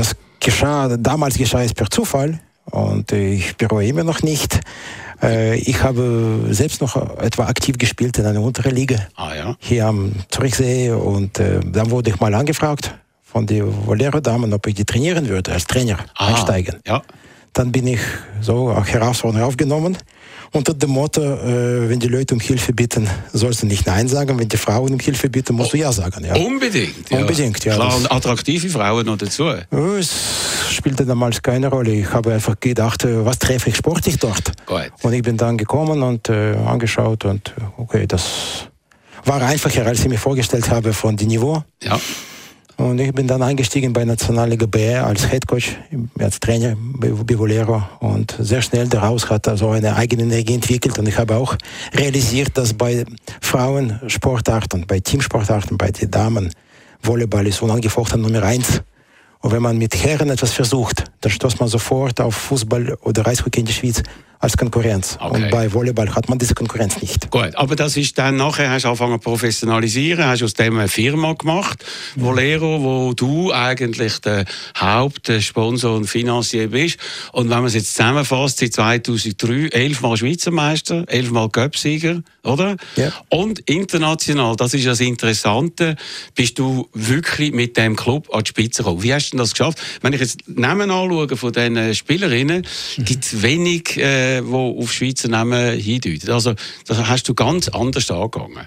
Speaker 4: damals geschah es per Zufall und ich bereue immer noch nicht. Ich habe selbst noch etwa aktiv gespielt in einer unteren Liga hier am Zürichsee und dann wurde ich mal angefragt von den Volero-Damen, ob ich die trainieren würde, als Trainer einsteigen. Ja. Dann bin ich so auch Herausforderung aufgenommen unter dem Motto, wenn die Leute um Hilfe bitten, sollst du nicht Nein sagen, wenn die Frauen um Hilfe bitten, musst du Ja sagen. Ja.
Speaker 2: Unbedingt.
Speaker 4: Ja.
Speaker 2: Klar, und attraktive Frauen noch dazu.
Speaker 4: Es spielte damals keine Rolle. Ich habe einfach gedacht, was treffe ich sportlich dort? Gut. Und ich bin dann gekommen und angeschaut und okay, das war einfacher, als ich mir vorgestellt habe von dem Niveau. Ja. Und ich bin dann eingestiegen bei Nationalliga B als Headcoach, als Trainer bei Volero. Und sehr schnell daraus hat er so eine eigene Energie entwickelt. Und ich habe auch realisiert, dass bei Frauensportarten, bei Teamsportarten, bei den Damen, Volleyball ist unangefochten Nummer 1. Und wenn man mit Herren etwas versucht, dann stößt man sofort auf Fußball oder Eishockey in der Schweiz als Konkurrenz. Okay. Und bei Volleyball hat man diese Konkurrenz nicht.
Speaker 2: Gut, aber das ist dann nachher, hast du angefangen zu professionalisieren, hast aus dem eine Firma gemacht, Volero, wo du eigentlich der Hauptsponsor und Finanzier bist. Und wenn man es jetzt zusammenfasst, seit 2003 11-mal Schweizer Meister, 11-mal Cup-Sieger, oder? Ja. Und international, das ist das Interessante, bist du wirklich mit dem Club an die Spitze gekommen. Wie hast du das geschafft? Wenn ich jetzt Namen anschaue von diesen Spielerinnen, gibt es wenig, die auf Schweizer Namen hindeuten. Also, das hast du ganz anders angegangen.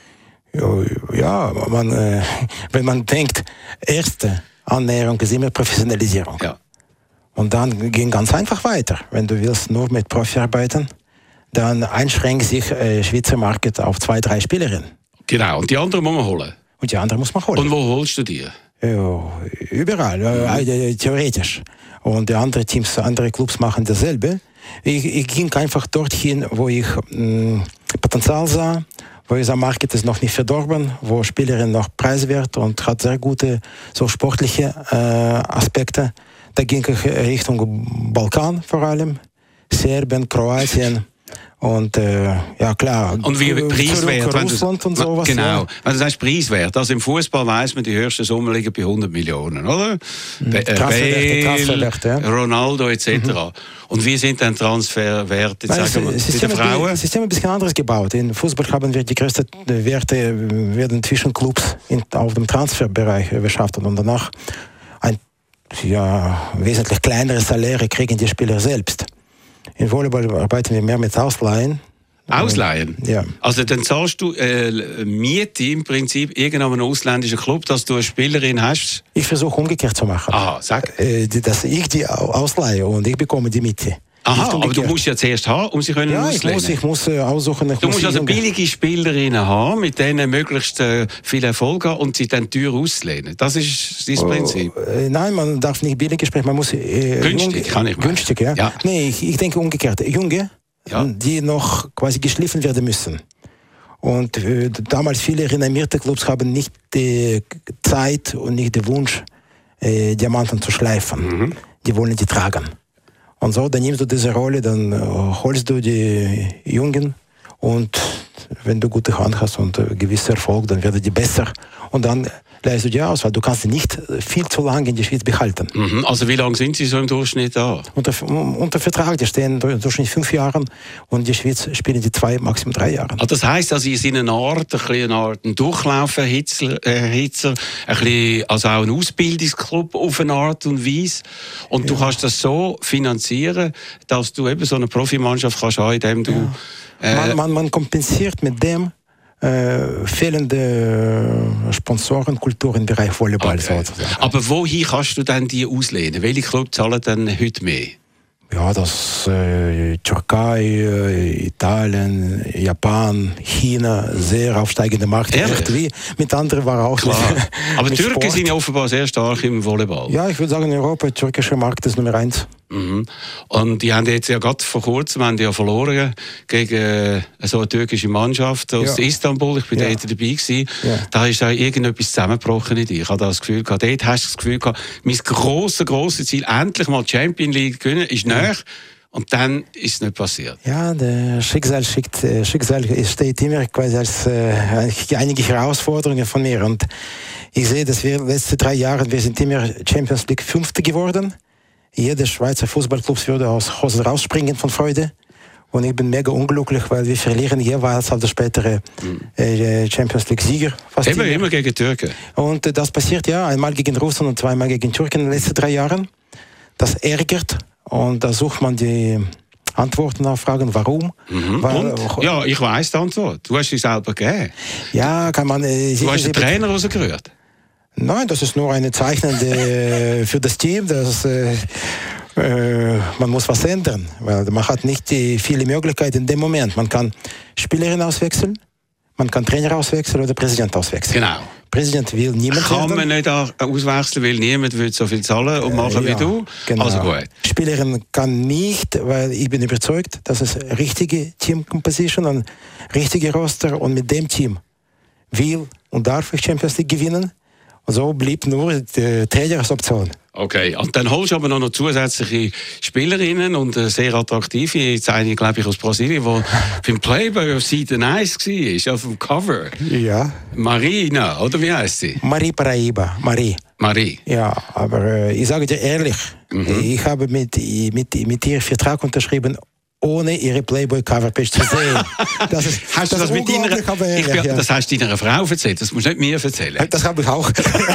Speaker 4: Ja, wenn man denkt, erste Annäherung ist immer Professionalisierung. Ja. Und dann ging ganz einfach weiter. Wenn du willst nur mit Profi arbeiten, dann einschränkt sich Schweizer Markt auf 2-3 Spielerinnen.
Speaker 2: Genau, und die anderen muss man holen.
Speaker 4: Und die anderen muss man holen.
Speaker 2: Und wo holst du die?
Speaker 4: Ja, überall, theoretisch. Und die anderen Teams, andere Clubs machen dasselbe. Ich ging einfach dorthin, wo ich Potenzial sah, wo ich sah, Market ist noch nicht verdorben, wo Spielerin noch preiswert und hat sehr gute so sportliche Aspekte. Da ging ich Richtung Balkan vor allem, Serbien, Kroatien. Und ja klar,
Speaker 2: und wie preiswert,
Speaker 4: Russland und sowas.
Speaker 2: Genau, wenn du sagst preiswert, also im Fußball weiss man, die höchsten Summen liegen bei 100 Millionen, oder?
Speaker 4: Transferwerte, ja.
Speaker 2: Ronaldo etc. Und wie sind dann Transferwerte, sagen wir, bei den Frauen?
Speaker 4: Das System ist ein bisschen anders gebaut. In Fußball haben wir die größten Werte werden zwischen Clubs auf dem Transferbereich beschafft und danach ein wesentlich kleinere Saläre kriegen die Spieler selbst. In Volleyball arbeiten wir mehr mit Ausleihen.
Speaker 2: Ausleihen?
Speaker 4: Ja.
Speaker 2: Also dann zahlst du Miete im Prinzip irgendeinem ausländischen Club, dass du eine Spielerin hast?
Speaker 4: Ich versuche umgekehrt zu machen.
Speaker 2: Aha, sag.
Speaker 4: Dass ich die ausleihe und ich bekomme die Miete.
Speaker 2: Aha, aber du musst ja zuerst haben, um sie auszulehnen.
Speaker 4: Ich muss aussuchen.
Speaker 2: Du musst also billige Spielerinnen haben, mit denen möglichst viel Erfolg haben und sie dann teuer auslehnen. Das ist das Prinzip.
Speaker 4: Nein, man darf nicht billig sprechen, man muss...
Speaker 2: günstig, kann ich mal.
Speaker 4: Günstig, ja. Nee, ich denke umgekehrt. Junge, die noch quasi geschliffen werden müssen. Und damals viele renommierte Clubs haben nicht die Zeit und nicht den Wunsch, Diamanten zu schleifen. Die wollen die tragen. Und so, dann nimmst du diese Rolle, dann holst du die Jungen und wenn du gute Hand hast und gewisser Erfolg, dann werden die besser und dann leistest du die aus, weil du kannst sie nicht viel zu lange in der Schweiz behalten.
Speaker 2: Also wie lange sind sie so im Durchschnitt da?
Speaker 4: Unter Vertrag, die stehen im Durchschnitt 5 Jahre und in der Schweiz spielen die 2, maximum 3 Jahre.
Speaker 2: Also das heisst, also sie sind eine Art ein Durchlauferhitzer, ein bisschen, also auch ein Ausbildungsclub auf eine Art und Weise. Und du kannst das so finanzieren, dass du eben so eine Profimannschaft kannst haben, indem du...
Speaker 4: Man kompensiert mit dem fehlende Sponsorenkultur im Bereich Volleyball.
Speaker 2: Okay. Sozusagen. Aber wohin kannst du denn die auslehnen? Welche Clubs zahlen denn heute mehr?
Speaker 4: Ja, das Türkei, Italien, Japan, China, sehr aufsteigende Markt. Wie mit anderen war auch
Speaker 2: klar. Aber Türken sind ja offenbar sehr stark im Volleyball.
Speaker 4: Ja, ich würde sagen, in Europa, der türkische Markt ist Nummer 1.
Speaker 2: Mhm. Und die haben jetzt ja gerade vor kurzem verloren gegen so eine türkische Mannschaft aus Istanbul. Ich bin dort dabei gewesen. Ja. Da ist auch irgendetwas zusammengebrochen in dir. Ich habe das Gefühl gehabt, dort hast du das Gefühl gehabt, mein grosses Ziel, endlich mal die Champions League gewinnen, ist näher. Und dann ist es nicht passiert.
Speaker 4: Ja, der Schicksal steht immer quasi als einige Herausforderungen von mir. Und ich sehe, dass wir letzte 3 Jahre, wir sind immer Champions League Fünfte geworden. Jeder Schweizer Fußballclub würde aus Hause rausspringen von Freude. Und ich bin mega unglücklich, weil wir verlieren jeweils auf der spätere Champions League Sieger.
Speaker 2: Immer gegen Türken.
Speaker 4: Und das passiert einmal gegen Russland und zweimal gegen Türken in den letzten 3 Jahren. Das ärgert. Und da sucht man die Antworten auf Fragen, warum.
Speaker 2: Ja, ich weiss die Antwort. Du hast sie selber gegeben.
Speaker 4: Ja, kann man...
Speaker 2: Du hast den Trainer rausgerührt.
Speaker 4: Nein, das ist nur eine Zeichnung für das Team, dass man muss was ändern. Weil man hat nicht viele Möglichkeiten in dem Moment. Man kann Spielerin auswechseln, man kann Trainer auswechseln oder Präsident auswechseln.
Speaker 2: Genau.
Speaker 4: Präsident will niemand
Speaker 2: kann man nicht auswechseln, weil niemand will so viel zahlen und machen wie du.
Speaker 4: Genau.
Speaker 2: Also gut.
Speaker 4: Spielerin kann nicht, weil ich bin überzeugt, dass es richtige Team-Composition und richtige Roster und mit dem Team will und darf ich Champions League gewinnen. Und so blieb nur die Trainer als Option.
Speaker 2: Okay, und dann holst du aber noch zusätzliche Spielerinnen und sehr attraktive, jetzt eine, glaube ich, aus Brasilien, die beim Playboy auf Seite 1 war, auf dem Cover.
Speaker 4: Ja.
Speaker 2: Marina, oder wie heißt sie?
Speaker 4: Marie Paraíba. Marie. Ja, aber ich sage dir ehrlich, ich habe mit ihr Vertrag unterschrieben, ohne ihre Playboy-Coverpage zu sehen.
Speaker 2: Hast du das mit das hast du deiner Frau erzählt, das musst du nicht mir erzählen.
Speaker 4: Das habe ich auch.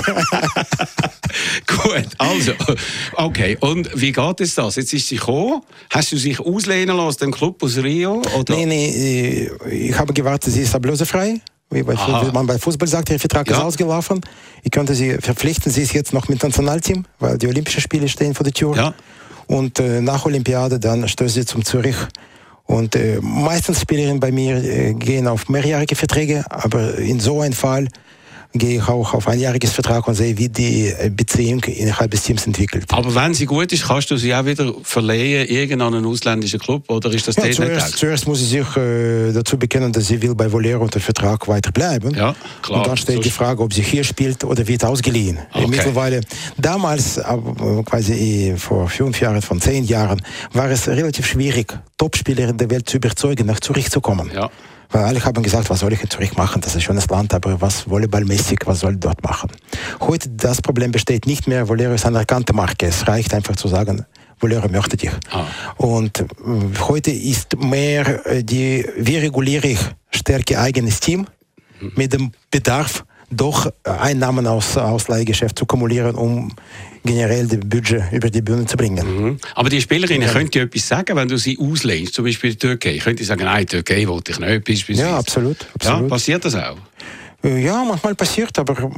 Speaker 2: Gut, also, okay. Und wie geht es das? Jetzt ist sie gekommen. Hast du sich auslehnen lassen aus dem Club aus Rio? Oder?
Speaker 4: Nein, ich habe gewartet, sie ist ablösefrei. Wie man bei Fußball sagt, ihr Vertrag ist ausgelaufen. Ich könnte sie verpflichten, sie ist jetzt noch mit dem Nationalteam, weil die Olympischen Spiele stehen vor der Tür. Ja. Und nach Olympiade dann stößt sie zum Zürich. Und meistens Spielerinnen bei mir gehen auf mehrjährige Verträge, aber in so einem Fall gehe ich auch auf einjähriges Vertrag und sehe, wie die Beziehung innerhalb des Teams entwickelt.
Speaker 2: Aber wenn sie gut ist, kannst du sie auch wieder verleihen, irgendeinen ausländischen Club, oder ist das nicht?
Speaker 4: Zuerst muss sie sich dazu bekennen, dass sie will bei Volero unter Vertrag weiter bleiben. Ja, klar. Und dann steht die Frage, ob sie hier spielt oder wird ausgeliehen. Okay. Mittlerweile, damals, quasi vor 5 Jahren, von 10 Jahren, war es relativ schwierig, Topspieler der Welt zu überzeugen, nach Zürich zu kommen. Ja. Weil alle haben gesagt, was soll ich in Zürich machen? Das ist ein schönes Land, aber was volleyballmäßig, was soll ich dort machen? Heute das Problem besteht nicht mehr. Volero ist eine erkannte Marke. Es reicht einfach zu sagen, Volero möchte dich. Und heute ist mehr wie reguliere ich stärke eigenes Team mit dem Bedarf, doch Einnahmen aus Ausleihgeschäft zu kumulieren, um generell das Budget über die Bühne zu bringen.
Speaker 2: Aber die Spielerinnen können dir etwas sagen, wenn du sie auslehnst, zum Beispiel die Türkei. Könnte sagen, nein, die Türkei wollte ich nicht, beispielsweise.
Speaker 4: Ja, absolut.
Speaker 2: Ja, passiert das auch?
Speaker 4: Ja, manchmal passiert, aber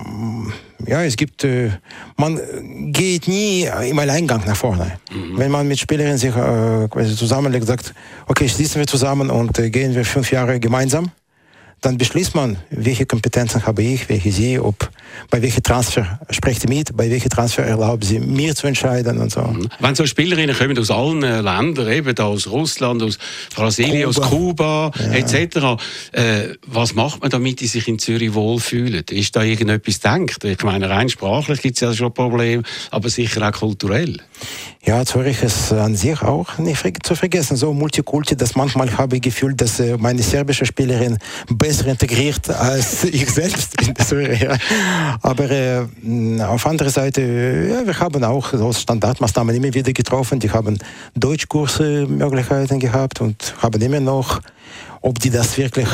Speaker 4: es gibt, man geht nie im Alleingang nach vorne. Wenn man mit Spielerinnen sich quasi zusammenlegt, sagt, okay, schließen wir zusammen und gehen wir 5 Jahre gemeinsam, dann beschließt man, welche Kompetenzen habe ich, welche sie, bei welchem Transfer sprecht sie mit, bei welchem Transfer erlaubt sie mir zu entscheiden und so.
Speaker 2: Wenn so Spielerinnen kommen aus allen Ländern, eben aus Russland, aus Brasilien, aus Kuba etc., was macht man, damit die sich in Zürich wohlfühlen? Ist da irgendetwas gedacht? Ich meine, rein sprachlich gibt es ja schon Probleme, aber sicher auch kulturell.
Speaker 4: Ja, Zürich ist an sich auch nicht zu vergessen, so Multikulti, dass manchmal habe ich das Gefühl, dass meine serbische Spielerin besser integriert als ich selbst in Zürich. Ja. Aber auf andere Seite, wir haben auch so Standardmaßnahmen immer wieder getroffen. Die haben Deutschkurse Möglichkeiten gehabt und haben immer noch, ob die das wirklich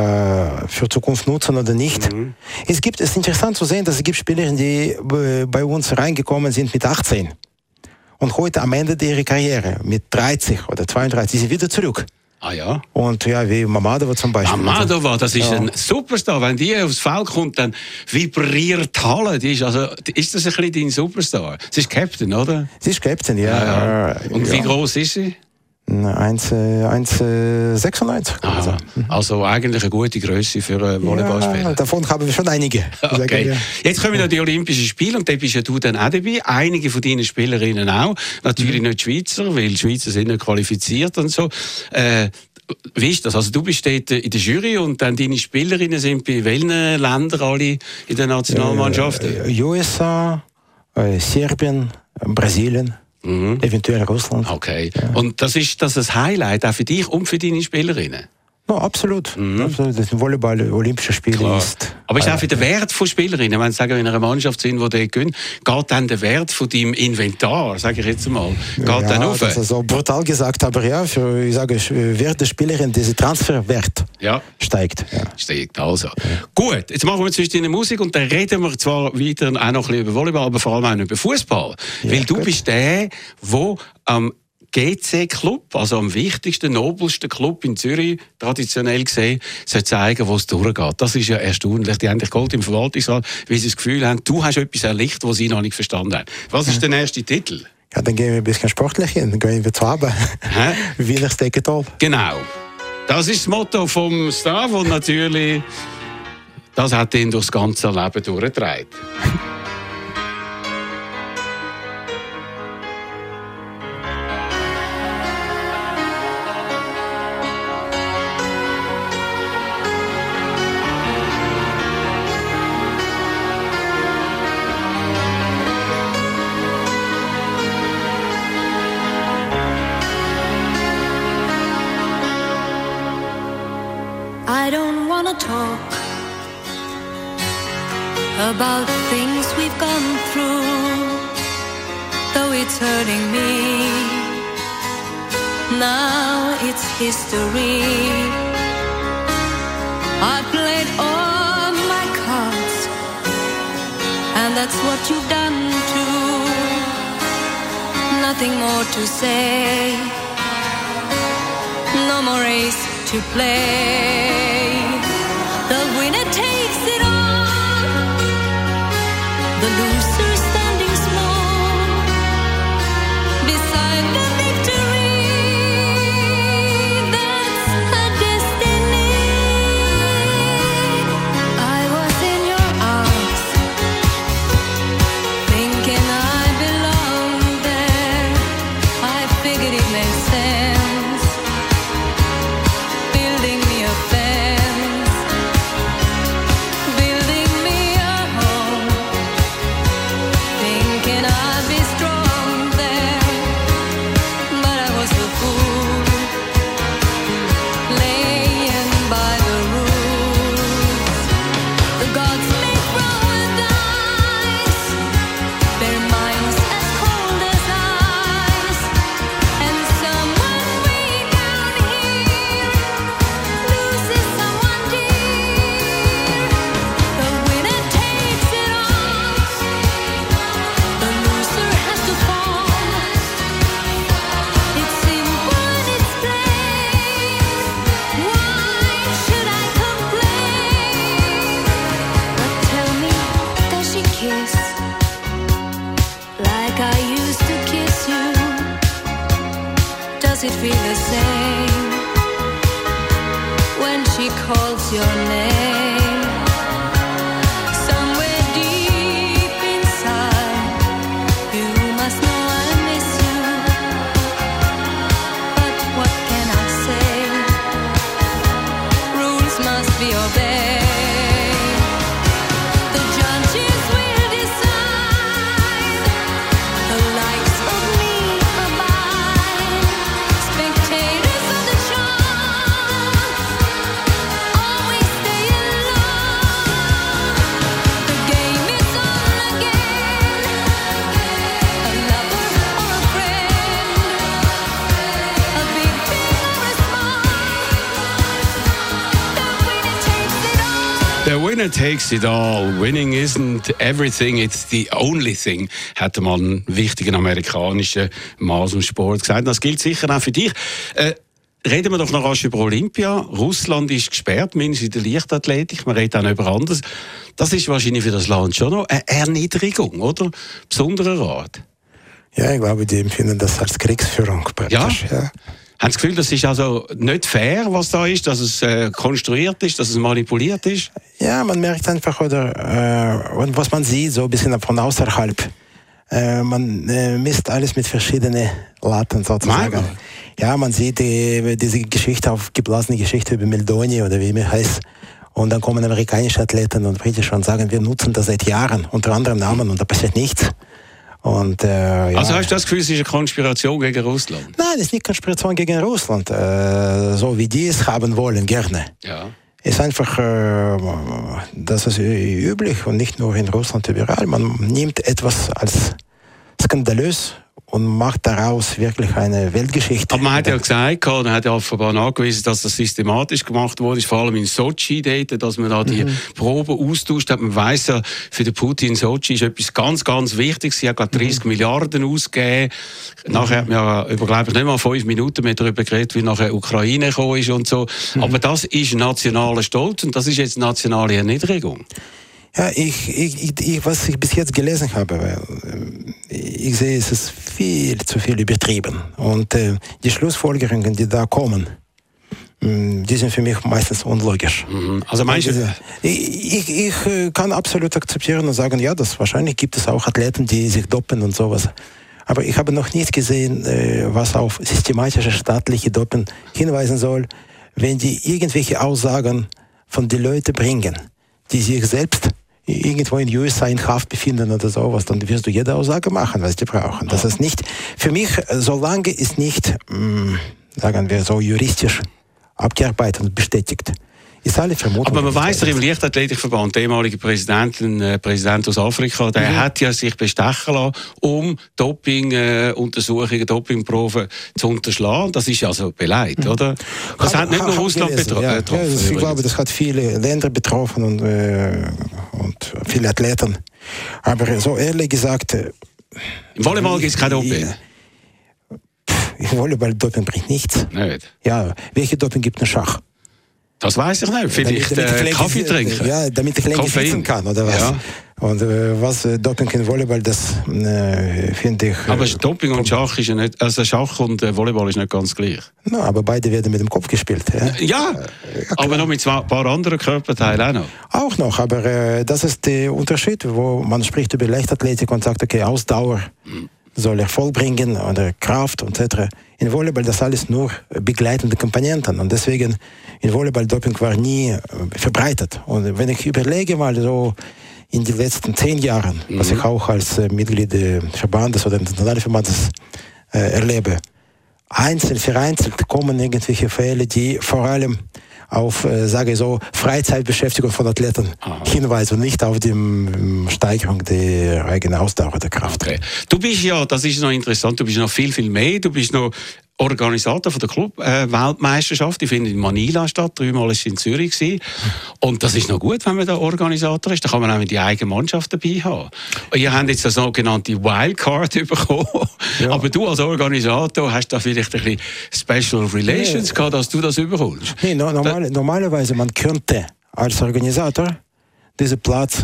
Speaker 4: für Zukunft nutzen oder nicht. Es ist interessant zu sehen, dass es gibt Spielerinnen, die bei uns reingekommen sind mit 18. Und heute am Ende ihrer Karriere, mit 30 oder 32, sind sie wieder zurück.
Speaker 2: Ah ja?
Speaker 4: Und ja, wie Mamadova zum Beispiel.
Speaker 2: Mamadova, das ist ein Superstar. Wenn die aufs Feld kommt, dann vibriert die Halle. Ist das ein bisschen dein Superstar? Sie ist Captain, oder?
Speaker 4: Sie ist Captain, ja.
Speaker 2: Und wie groß ist sie?
Speaker 4: 1,96.
Speaker 2: Also eigentlich eine gute Größe für einen Volleyballspieler.
Speaker 4: Ja, davon haben wir schon einige.
Speaker 2: Okay. Jetzt kommen noch die Olympischen Spiele und da bist ja du dann auch dabei. Einige von deinen Spielerinnen auch. Natürlich nicht Schweizer, weil die Schweizer sind nicht qualifiziert und so. Wie ist das? Also du bist dort in der Jury und dann deine Spielerinnen sind bei welchen Ländern alle in der Nationalmannschaft?
Speaker 4: USA, Serbien, Brasilien. Eventuell Russland.
Speaker 2: Okay. Ja. Und das ist das ein Highlight auch für dich und für deine Spielerinnen?
Speaker 4: No, absolut. Absolut. Das Volleyball, Olympische Spiele ist...
Speaker 2: Aber ist auch für den Wert von Spielerinnen, wenn sie sagen, in einer Mannschaft sind, die dort gehen, geht dann der Wert von deinem Inventar, sage ich jetzt mal, geht dann auf?
Speaker 4: Das ist so brutal gesagt, aber ja, ich sage, Wert der Spielerin, dieser Transferwert steigt. Ja.
Speaker 2: Steigt also. Ja. Gut, jetzt machen wir zwischen der Musik und dann reden wir zwar weiter auch noch ein bisschen über Volleyball, aber vor allem auch über Fußball. Weil du bist der am GC-Club, also am wichtigsten, nobelsten Club in Zürich, traditionell gesehen, soll zeigen, wo es durchgeht. Das ist ja erstaunlich. Die haben dich geholt im Verwaltungsrat, weil sie das Gefühl haben, du hast etwas erlicht, was sie noch nicht verstanden haben. Was ist der erste Titel?
Speaker 4: Ja, dann gehen wir ein bisschen sportlich hin. Dann gehen wir zu haben. Wiener Stegental.
Speaker 2: Genau. Das ist das Motto vom Staff und natürlich, das hat ihn durchs ganze Leben durchgetragen.
Speaker 6: I don't wanna talk about things we've gone through, though it's hurting me. Now it's history. I played all my cards, and that's what you've done too. Nothing more to say, no more race to play. The winner takes it all, the loser standing small beside the victory. That's her destiny. I was in your arms, thinking I belonged there. I figured it made sense, building me a fence, building me a home, thinking I'd be strong there. But I was a fool, laying by the rules. The gods may throw a dice, their minds as cold as ice, and someone way down here loses someone dear. The winner takes it all, the loser has to fall. It's simple and it's plain. Why should I complain? But tell me, does she kiss like I used to kiss you? Does it feel the same when she calls your name? Somewhere deep inside, you must know I miss you. But what can I say? Rules must be obeyed. The judges will decide, the likes of me abide. Spectators of the show always stay alone. The game is on again, a lover or a friend, a big thing or a small. The winner takes it all.
Speaker 2: The winner takes it all. Winning isn't everything, it's the only thing, hat mal einen wichtigen amerikanischen Mann aus dem Sport gesagt. Das gilt sicher auch für dich. Reden wir doch noch rasch über Olympia. Russland ist gesperrt, mindestens in der Leichtathletik. Man redet auch noch über anderes. Das ist wahrscheinlich für das Land schon noch eine Erniedrigung, oder? Besonderer Art.
Speaker 4: Ja, ich glaube, die empfinden das als Kriegsführung praktisch.
Speaker 2: Ja? Haben Sie das Gefühl, das ist also nicht fair, was da ist, dass es konstruiert ist, dass es manipuliert ist?
Speaker 4: Ja, man merkt einfach, und was man sieht, so ein bisschen von außerhalb. Man misst alles mit verschiedenen Latten sozusagen.
Speaker 2: Nein.
Speaker 4: Ja, man sieht diese Geschichte, aufgeblasene Geschichte über Meldoni oder wie mir heißt. Und dann kommen amerikanische Athleten und britische und sagen, wir nutzen das seit Jahren, unter anderem Namen, und da passiert nichts. Und, ja.
Speaker 2: Also hast du das Gefühl, es ist eine Konspiration gegen Russland?
Speaker 4: Nein, es ist nicht Konspiration gegen Russland, so wie die es haben wollen, gerne.
Speaker 2: Ja.
Speaker 4: Es ist einfach, das ist üblich und nicht nur in Russland, überall. Man nimmt etwas als skandalös und macht daraus wirklich eine Weltgeschichte.
Speaker 2: Aber man hat ja gesagt, man hat ja offenbar nachgewiesen, dass das systematisch gemacht wurde, vor allem in Sochi, dort, dass man da die Proben austauscht hat. Man weiss ja, für den Putin Sochi ist etwas ganz, ganz Wichtiges. Sie hat gerade 30 Milliarden ausgegeben. Nachher hat man ja über, glaube ich, nicht mal 5 Minuten mehr darüber geredet, wie nachher Ukraine gekommen ist und so. Aber das ist nationaler Stolz und das ist jetzt nationale Erniedrigung.
Speaker 4: Ja, was ich bis jetzt gelesen habe, weil ich sehe, es ist viel zu viel übertrieben. Und die Schlussfolgerungen, die da kommen, die sind für mich meistens unlogisch.
Speaker 2: Also meinst du?
Speaker 4: Ich kann absolut akzeptieren und sagen, ja, wahrscheinlich gibt es auch Athleten, die sich dopen und sowas. Aber ich habe noch nicht gesehen, was auf systematische staatliche Dopen hinweisen soll, wenn die irgendwelche Aussagen von den Leuten bringen, die sich selbst irgendwo in USA in Haft befinden oder sowas, dann wirst du jede Aussage machen, was die brauchen. Das ist nicht, für mich, solange es nicht, sagen wir so, juristisch abgearbeitet und bestätigt, ist alle Vermutung.
Speaker 2: Aber man weiss ja, im Leichtathletikverband, der ehemalige Präsident aus Afrika, der hat ja sich bestechen lassen, um Doping-Untersuchungen, Dopingproben zu unterschlagen. Das ist ja so beleidigt, oder? Das hat nicht nur Russland betroffen.
Speaker 4: Ja, ich glaube, das hat viele Länder betroffen und viele Athleten. Aber so ehrlich gesagt...
Speaker 2: Im Volleyball gibt es kein Doping.
Speaker 4: Im Volleyball Doping bringt nichts.
Speaker 2: Nicht?
Speaker 4: Ja, welche Doping gibt es Schach?
Speaker 2: Das weiß ich nicht. Vielleicht Kaffee trinken.
Speaker 4: Ja, damit ich länger sitzen kann, oder was?
Speaker 2: Ja.
Speaker 4: Und was Doping in Volleyball, das finde ich...
Speaker 2: Aber Doping und Schach ist ja nicht... Also Schach und Volleyball ist nicht ganz gleich.
Speaker 4: No, aber beide werden mit dem Kopf gespielt.
Speaker 2: Ja, aber noch mit ein paar anderen Körperteilen auch noch.
Speaker 4: Auch noch, aber das ist der Unterschied, wo man spricht über Leichtathletik und sagt, okay, Ausdauer soll Erfolg bringen oder Kraft etc. In Volleyball das alles nur begleitende Komponenten und deswegen in Volleyball Doping war nie verbreitet. Und wenn ich überlege mal so in den letzten 10 Jahren, was ich auch als Mitglied des Verbandes oder des Nationalverbandes erlebe, vereinzelt kommen irgendwelche Fälle, die vor allem auf, sage ich so, Freizeitbeschäftigung von Athleten hinweisen und nicht auf die Steigerung der eigenen Ausdauer der Kraft.
Speaker 2: Okay. Du bist ja, das ist noch interessant, du bist noch viel, viel mehr. Du bist noch Organisator von der Club-Weltmeisterschaft. Die findet in Manila statt. 3-mal ist sie in Zürich gewesen. Und das ist noch gut, wenn man da Organisator ist. Da kann man auch die eigene Mannschaft dabei haben. Ihr habt jetzt eine sogenannte Wildcard bekommen. Ja. Aber du als Organisator hast da vielleicht ein bisschen Special Relations gehabt, dass du das überholst.
Speaker 4: Nee, normalerweise man könnte als Organisator diesen Platz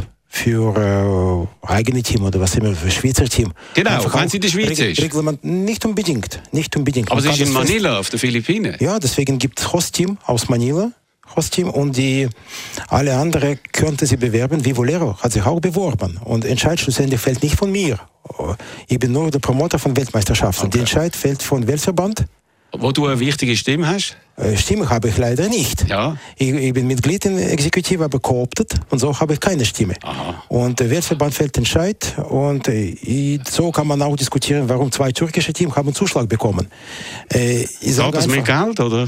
Speaker 4: für eigene Team oder was immer, für Schweizer Team.
Speaker 2: Genau, wenn es in der Schweiz ist.
Speaker 4: Nicht unbedingt.
Speaker 2: Aber es ist in Manila, auf den Philippinen.
Speaker 4: Ja, deswegen gibt es Host-Team aus Manila. Host-Team und alle anderen könnten sie bewerben, wie Volero hat sich auch beworben. Und Entscheid schlussendlich fällt nicht von mir. Ich bin nur der Promoter von Weltmeisterschaften. Okay. Der Entscheid fällt von Weltverband.
Speaker 2: Wo du eine wichtige Stimme hast?
Speaker 4: Stimme habe ich leider nicht. Ja. Ich bin Mitglied in der Exekutive, aber kooptet und so habe ich keine Stimme. Aha. Und der Weltverband fällt Entscheid und so kann man auch diskutieren, warum 2 türkische Teams haben Zuschlag bekommen.
Speaker 2: Gab es mehr Geld, oder?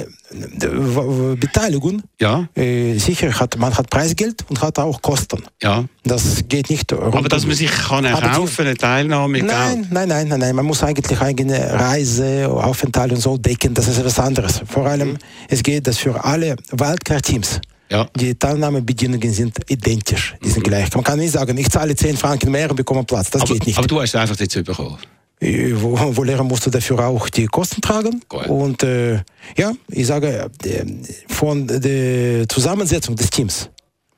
Speaker 4: Beteiligung. Ja. Sicher man hat Preisgeld und hat auch Kosten. Ja. Das geht nicht rund.
Speaker 2: Aber dass man sich kann erkaufen, eine Teilnahme mit Geld?
Speaker 4: Nein. Man muss eigentlich eigene Reise, Aufenthalt und so decken. Das ist etwas anderes. Vor allem, es geht das für alle Wildcard-Teams. Ja. Die Teilnahmebedingungen sind identisch. Die sind gleich. Man kann nicht sagen, ich zahle 10 Franken mehr und bekomme Platz. Das geht nicht.
Speaker 2: Aber du hast einfach jetzt bekommen.
Speaker 4: Volero musste dafür auch die Kosten tragen. Cool. Und ich sage, von der Zusammensetzung des Teams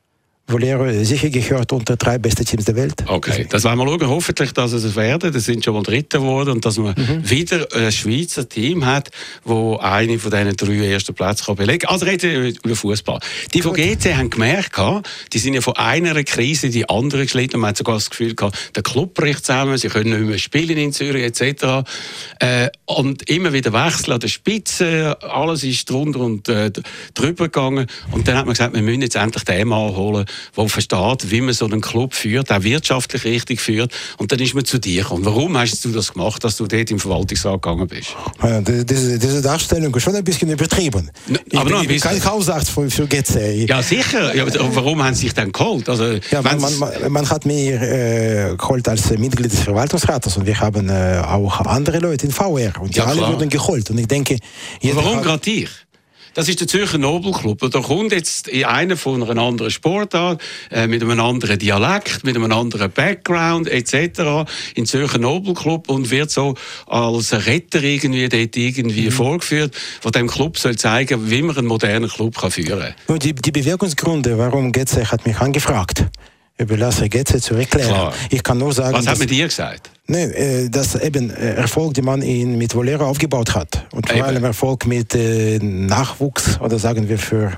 Speaker 4: Volero sicher gehört unter 3 beste Teams der Welt.
Speaker 2: Okay, das wollen wir schauen. Hoffentlich, dass es werden. Das sind schon mal Dritte geworden und dass man wieder ein Schweizer Team hat, wo eine von diesen 3 ersten Plätze belegen kann. Also reden wir über Fußball. Die von GC haben gemerkt, die sind ja von einer Krise in die andere geschlitten. Man hat sogar das Gefühl gehabt, der Club bricht zusammen, sie können nicht mehr spielen in Zürich etc. Und immer wieder wechseln an der Spitze, alles ist drunter und drüber gegangen. Und dann hat man gesagt, wir müssen jetzt endlich den Mann holen, der versteht, wie man so einen Club führt, auch wirtschaftlich richtig führt. Und dann ist man zu dir gekommen. Warum hast du das gemacht, dass du dort im Verwaltungsrat gegangen bist?
Speaker 4: Ja, diese Darstellung ist schon ein bisschen übertrieben.
Speaker 2: Aber noch ein
Speaker 4: bisschen. Ich bin kein Hausarzt für GC.
Speaker 2: Ja, sicher. Ja, aber warum haben sie sich dann geholt? Also,
Speaker 4: ja, man hat mich geholt als Mitglied des Verwaltungsrates und wir haben auch andere Leute in VR und die alle wurden geholt. Und ich denke,
Speaker 2: warum gerade dich? Das ist der Zürcher Nobelclub. Da kommt jetzt einer von einer anderen Sportart, mit einem anderen Dialekt, mit einem anderen Background etc. in Zürcher Nobelclub und wird so als Retter irgendwie vorgeführt, der dem Club soll zeigen, wie man einen modernen Club führen kann.
Speaker 4: Die Bewegungsgründe, warum GC hat mich angefragt. Überlasse GC zu erklären.
Speaker 2: Klar.
Speaker 4: Ich kann nur sagen,
Speaker 2: was hat man dir gesagt?
Speaker 4: Das eben Erfolg, den man mit Volero aufgebaut hat. Und vor allem Erfolg mit Nachwuchs oder sagen wir für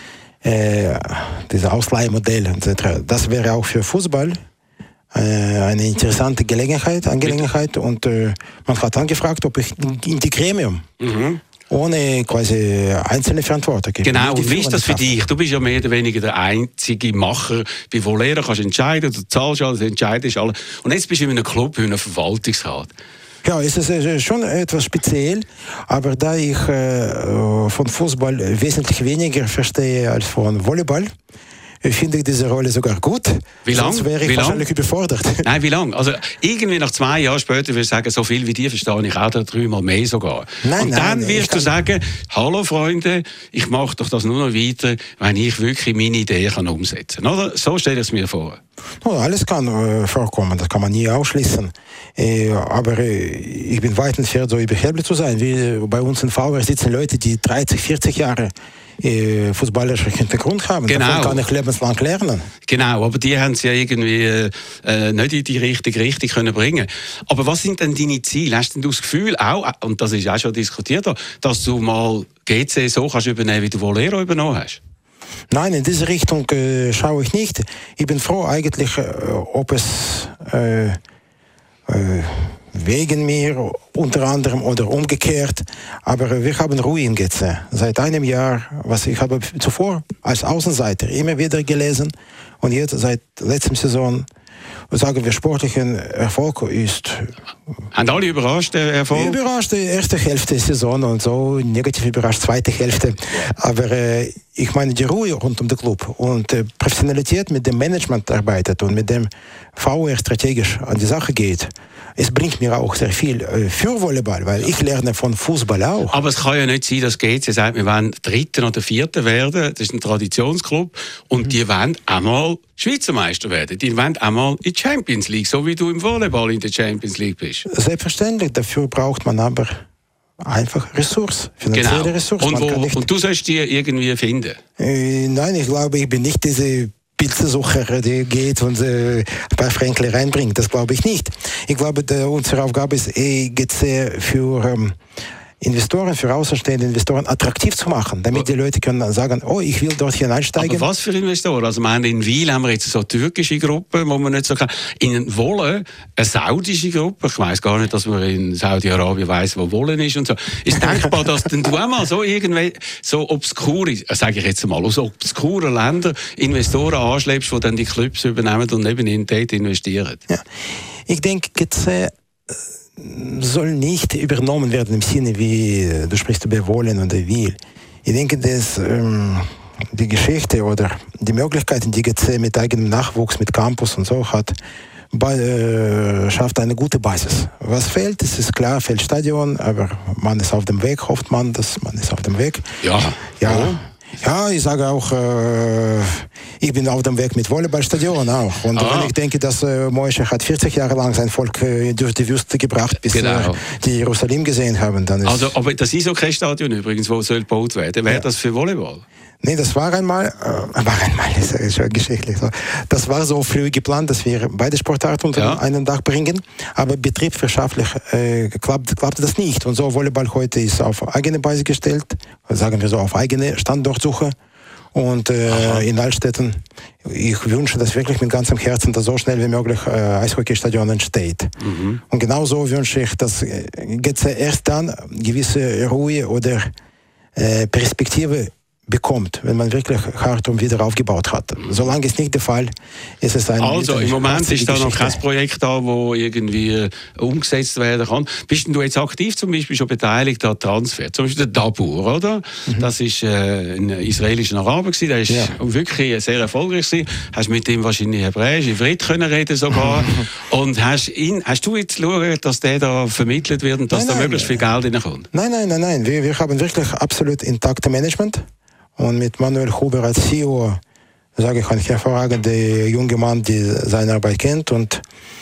Speaker 4: diese Ausleihmodelle etc. Das wäre auch für Fußball eine interessante Angelegenheit. Und man hat angefragt, ob ich in die Gremium ohne quasi einzelne Verantwortung.
Speaker 2: Genau, und wie ist das für dich? Du bist ja mehr oder weniger der einzige Macher. Bei Volero kannst du entscheiden, du zahlst alles, entscheidest alles. Und jetzt bist du in einem Club, in einem Verwaltungsrat.
Speaker 4: Ja, es ist schon etwas speziell, aber da ich von Fußball wesentlich weniger verstehe als von Volleyball, finde ich diese Rolle sogar gut.
Speaker 2: Wie lange?
Speaker 4: Sonst wäre ich wahrscheinlich überfordert.
Speaker 2: Nein, wie lange? Also irgendwie nach 2 Jahren später würde ich sagen, so viel wie die verstehe ich auch 3-mal mehr sogar. Und dann wirst du sagen, hallo Freunde, ich mache doch das nur noch weiter, wenn ich wirklich meine Idee umsetzen kann. Oder? So stelle ich es mir vor.
Speaker 4: No, alles kann vorkommen, das kann man nie ausschließen. Aber ich bin weit entfernt, so überheblich zu sein. Wie bei uns in VR sitzen Leute, die 30, 40 Jahre fußballerischen Hintergrund haben.
Speaker 2: Genau.
Speaker 4: Davon kann ich lebenslang lernen.
Speaker 2: Genau, aber die haben es ja irgendwie nicht in die richtige Richtung können bringen. Aber was sind denn deine Ziele? Hast du das Gefühl auch, und das ist auch schon diskutiert, dass du mal GC so kannst übernehmen, wie du Volero übernommen hast?
Speaker 4: Nein, in diese Richtung schaue ich nicht. Ich bin froh eigentlich, ob es wegen mir unter anderem oder umgekehrt. Aber wir haben Ruhe in GC. Seit einem Jahr, was ich habe zuvor als Außenseiter immer wieder gelesen und jetzt seit letzter Saison, sagen wir, sportlichen Erfolg ist.
Speaker 2: Haben alle überrascht, der Erfolg?
Speaker 4: Überrascht die erste Hälfte der Saison und so, negativ überrascht zweite Hälfte. Aber ich meine, die Ruhe rund um den Club und Professionalität mit dem Management arbeitet und mit dem VR strategisch an die Sache geht. Es bringt mir auch sehr viel für Volleyball, weil ich lerne von Fußball auch.
Speaker 2: Aber es kann ja nicht sein, dass GC sagt, wir wollen Dritter oder Vierter werden. Das ist ein Traditionsclub. Und die wollen einmal Schweizer Meister werden. Die wollen einmal in die Champions League, so wie du im Volleyball in der Champions League bist.
Speaker 4: Selbstverständlich. Dafür braucht man aber einfach finanzielle Ressourcen.
Speaker 2: Und du sollst die irgendwie finden?
Speaker 4: Nein, ich glaube, ich bin nicht diese Pilzesucher, der geht und ein paar Fränkle reinbringt. Das glaube ich nicht. Ich glaube, unsere Aufgabe ist für Investoren, für außenstehende Investoren attraktiv zu machen, damit die Leute können sagen, oh, ich will dort hineinsteigen.
Speaker 2: Aber was für Investoren? Also in Wiel haben wir jetzt so eine türkische Gruppe, wo man nicht so kann. In Wohlen eine saudische Gruppe. Ich weiss gar nicht, dass man in Saudi-Arabien weiss, wo Wohlen ist und so. Ist denkbar, dass du einmal so irgendwie so obskure, sage ich jetzt mal, aus obskuren Ländern Investoren anschleppst, die dann die Clubs übernehmen und neben ihnen dort investieren?
Speaker 4: Ja. Ich denke, soll nicht übernommen werden im Sinne, wie du sprichst über Wollen oder Wiel. Ich denke, dass die Geschichte oder die Möglichkeiten, die GC mit eigenem Nachwuchs, mit Campus und so hat, schafft eine gute Basis. Was fehlt, es ist klar, fehlt Stadion, aber man ist auf dem Weg, hofft man, dass man ist auf dem Weg.
Speaker 2: Ja.
Speaker 4: Ja, ich sage auch, ich bin auf dem Weg mit Volleyballstadion auch. Und wenn ich denke, dass Moshe hat 40 Jahre lang sein Volk durch die Wüste gebracht, bis die Jerusalem gesehen haben, dann ist...
Speaker 2: Also, aber das Eishockey-Stadion übrigens, wo soll gebaut werden, wäre das für Volleyball?
Speaker 4: Nee, das war einmal, ist schon geschichtlich so. Das war so früh geplant, dass wir beide Sportarten unter einen Dach bringen, aber betriebswirtschaftlich klappte das nicht. Und so Volleyball heute ist auf eigene Beine gestellt, sagen wir so, auf eigene Standortsuche. Und in Altstädten, ich wünsche das wirklich mit ganzem Herzen, dass so schnell wie möglich Eishockeystadion entsteht. Mhm. Und genauso wünsche ich, dass GC erst dann gewisse Ruhe oder Perspektive bekommt, wenn man wirklich Khartoum wieder aufgebaut hat. Solange es nicht der Fall ist, es ein...
Speaker 2: Also im Moment ist da noch kein Projekt da, wo irgendwie umgesetzt werden kann. Bist denn du jetzt aktiv zum Beispiel schon beteiligt an Transfer? Zum Beispiel der Dabur, oder? Mhm. Das ist ein israelischer Araber gewesen, der ist wirklich sehr erfolgreich gewesen. Hast mit ihm wahrscheinlich Hebräisch, Ivrit können reden sogar. Und hast du jetzt geschaut, dass der da vermittelt wird und dass da möglichst viel Geld reinkommt?
Speaker 4: Nein. Wir haben wirklich absolut intakte Management. Und mit Manuel Huber als CEO, sage ich, ein hervorragender junger Mann, der seine Arbeit kennt. Und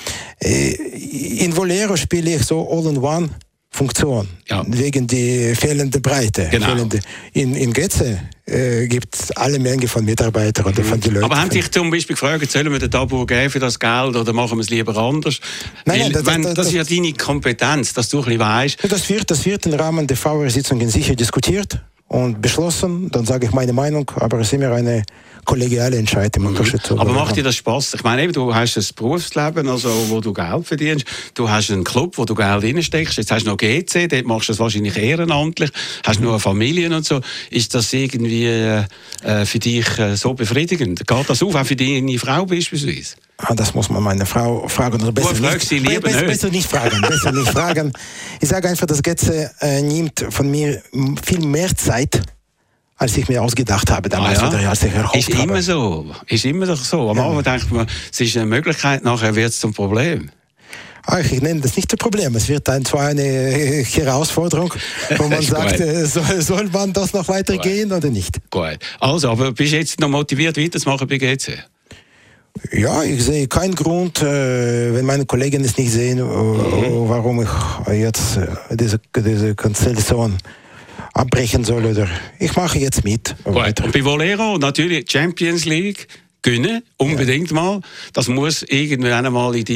Speaker 4: in Volero spiele ich so All-in-One-Funktion, wegen der fehlenden Breite.
Speaker 2: Genau.
Speaker 4: In Getze gibt es alle Menge von Mitarbeitern oder von den Leuten.
Speaker 2: Aber haben dich zum Beispiel gefragt, sollen wir den Dabur geben für das Geld oder machen wir es lieber anders?
Speaker 4: Nein,
Speaker 2: das ist ja deine Kompetenz, dass du ein bisschen weißt.
Speaker 4: Das wird im Rahmen der VR-Sitzungen sicher diskutiert und beschlossen, dann sage ich meine Meinung, aber es ist immer eine kollegiale Entscheidung.
Speaker 2: Aber macht dir das Spaß? Ich meine, du hast ein Berufsleben, also, wo du Geld verdienst. Du hast einen Club, wo du Geld reinsteckst. Jetzt hast du noch GC, dort machst du es wahrscheinlich ehrenamtlich. Hast nur eine Familie und so. Ist das irgendwie für dich so befriedigend? Geht das auf, auch für deine Frau beispielsweise?
Speaker 4: Das muss man meine Frau fragen. Also besser nicht fragen. Ich sage einfach, das GC nimmt von mir viel mehr Zeit, als ich mir ausgedacht habe damals, oder als ich erhofft habe.
Speaker 2: Ist immer doch so. Am Anfang denkt man, es ist eine Möglichkeit, nachher wird es zum Problem.
Speaker 4: Ich nenne das nicht ein Problem. Es wird zwar eine Herausforderung, wo man sagt, soll man das noch weitergehen oder nicht?
Speaker 2: Gut. Also, aber bist du jetzt noch motiviert, weiterzumachen bei GC?
Speaker 4: Ja, ich sehe keinen Grund, wenn meine Kollegen es nicht sehen, warum ich jetzt diese Konstellation abbrechen soll. Oder ich mache jetzt mit.
Speaker 2: Gut. Und bei Volero natürlich Champions League gewinnen, unbedingt mal. Das muss irgendwann einmal in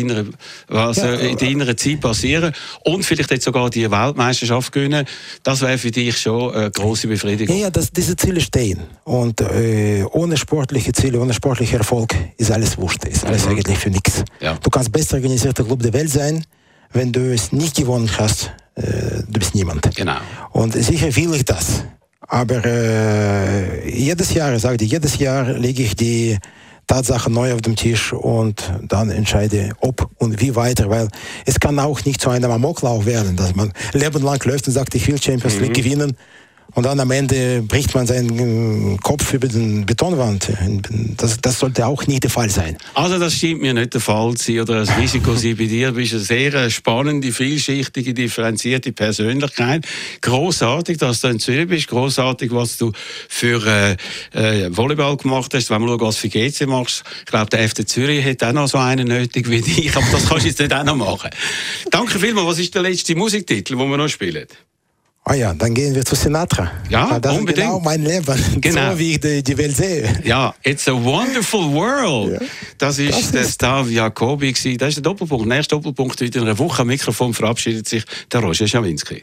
Speaker 2: deiner Zeit passieren. Und vielleicht jetzt sogar die Weltmeisterschaft gewinnen. Das wäre für dich schon eine grosse Befriedigung.
Speaker 4: Ja, diese Ziele stehen. Und ohne sportliche Ziele, ohne sportlichen Erfolg ist alles wurscht. Ist alles eigentlich für nichts. Ja. Du kannst bester organisierter Club der Welt sein, wenn du es nicht gewonnen hast. Du bist niemand.
Speaker 2: Genau.
Speaker 4: Und sicher will ich das. Aber jedes Jahr lege ich die Tatsachen neu auf den Tisch und dann entscheide, ob und wie weiter, weil es kann auch nicht zu einem Amoklauf werden, dass man lebenlang läuft und sagt, ich will Champions League gewinnen und dann am Ende bricht man seinen Kopf über den Betonwand. Das sollte auch nicht der Fall sein.
Speaker 2: Also das scheint mir nicht der Fall zu sein oder das Risiko sein bei dir. Du bist eine sehr spannende, vielschichtige, differenzierte Persönlichkeit. Grossartig, dass du in Zürich bist. Grossartig, was du für Volleyball gemacht hast. Wenn wir schauen, was du für GC machst. Ich glaube, der FC Zürich hat auch noch so einen nötig wie dich. Aber das kannst du jetzt nicht auch noch machen. Danke vielmals. Was ist der letzte Musiktitel, den wir noch spielen?
Speaker 4: Dann gehen wir zu Sinatra.
Speaker 2: Ja,
Speaker 4: das
Speaker 2: unbedingt.
Speaker 4: ist genau mein Leben,
Speaker 2: genau.
Speaker 4: So wie ich die Welt sehe.
Speaker 2: Ja, It's a Wonderful World. Ja. Das ist der Stav Jacobi gewesen. Das ist der Doppelpunkt. Der nächste Doppelpunkt in einer Woche. Am Mikrofon verabschiedet sich der Roger Schawinski.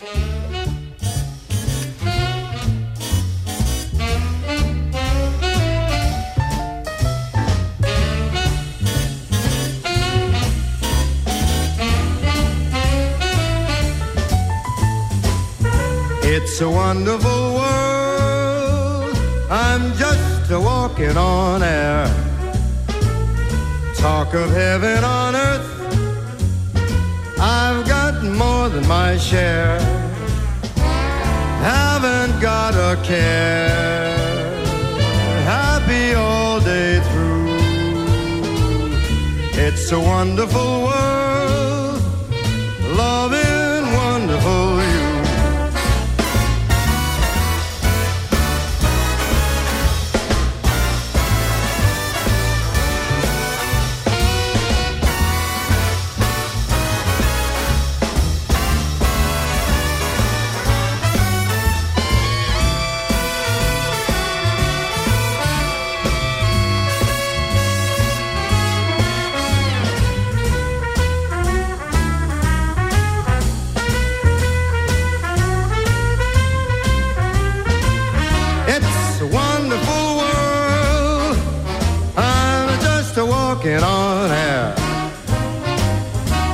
Speaker 7: It's a wonderful world, I'm just a walking on air. Talk of heaven on earth, I've got more than my share. Haven't got a care, happy all day through. It's a wonderful world, loving wonderful you.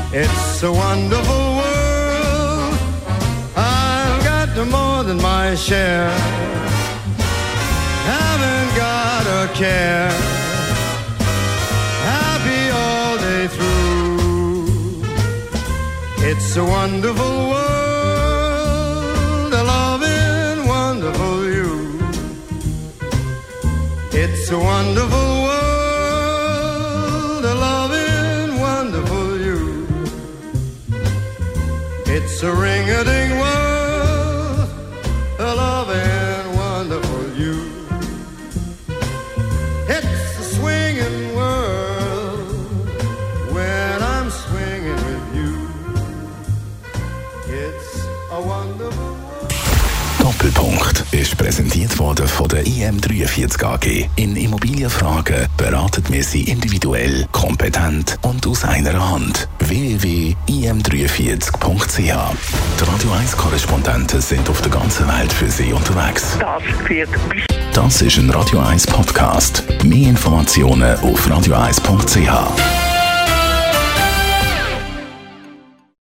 Speaker 7: It's a wonderful world. I've got more than my share. Haven't got a care. Happy all day through. It's a wonderful world. A loving, wonderful you. It's a wonderful world. A loving, wonderful you. It's a ring-a-ding world. A loving, wonderful you. It's a swinging world when I'm swinging with you. It's a wonderful world.
Speaker 1: Doppelpunkt ist präsentiert worden von der IM43 AG. In Immobilienfragen beraten wir Sie individuell, kompetent und aus einer Hand. www.im43.ch. Die Radio 1 Korrespondenten sind auf der ganzen Welt für Sie unterwegs. Das ist ein Radio 1 Podcast. Mehr Informationen auf radio1.ch.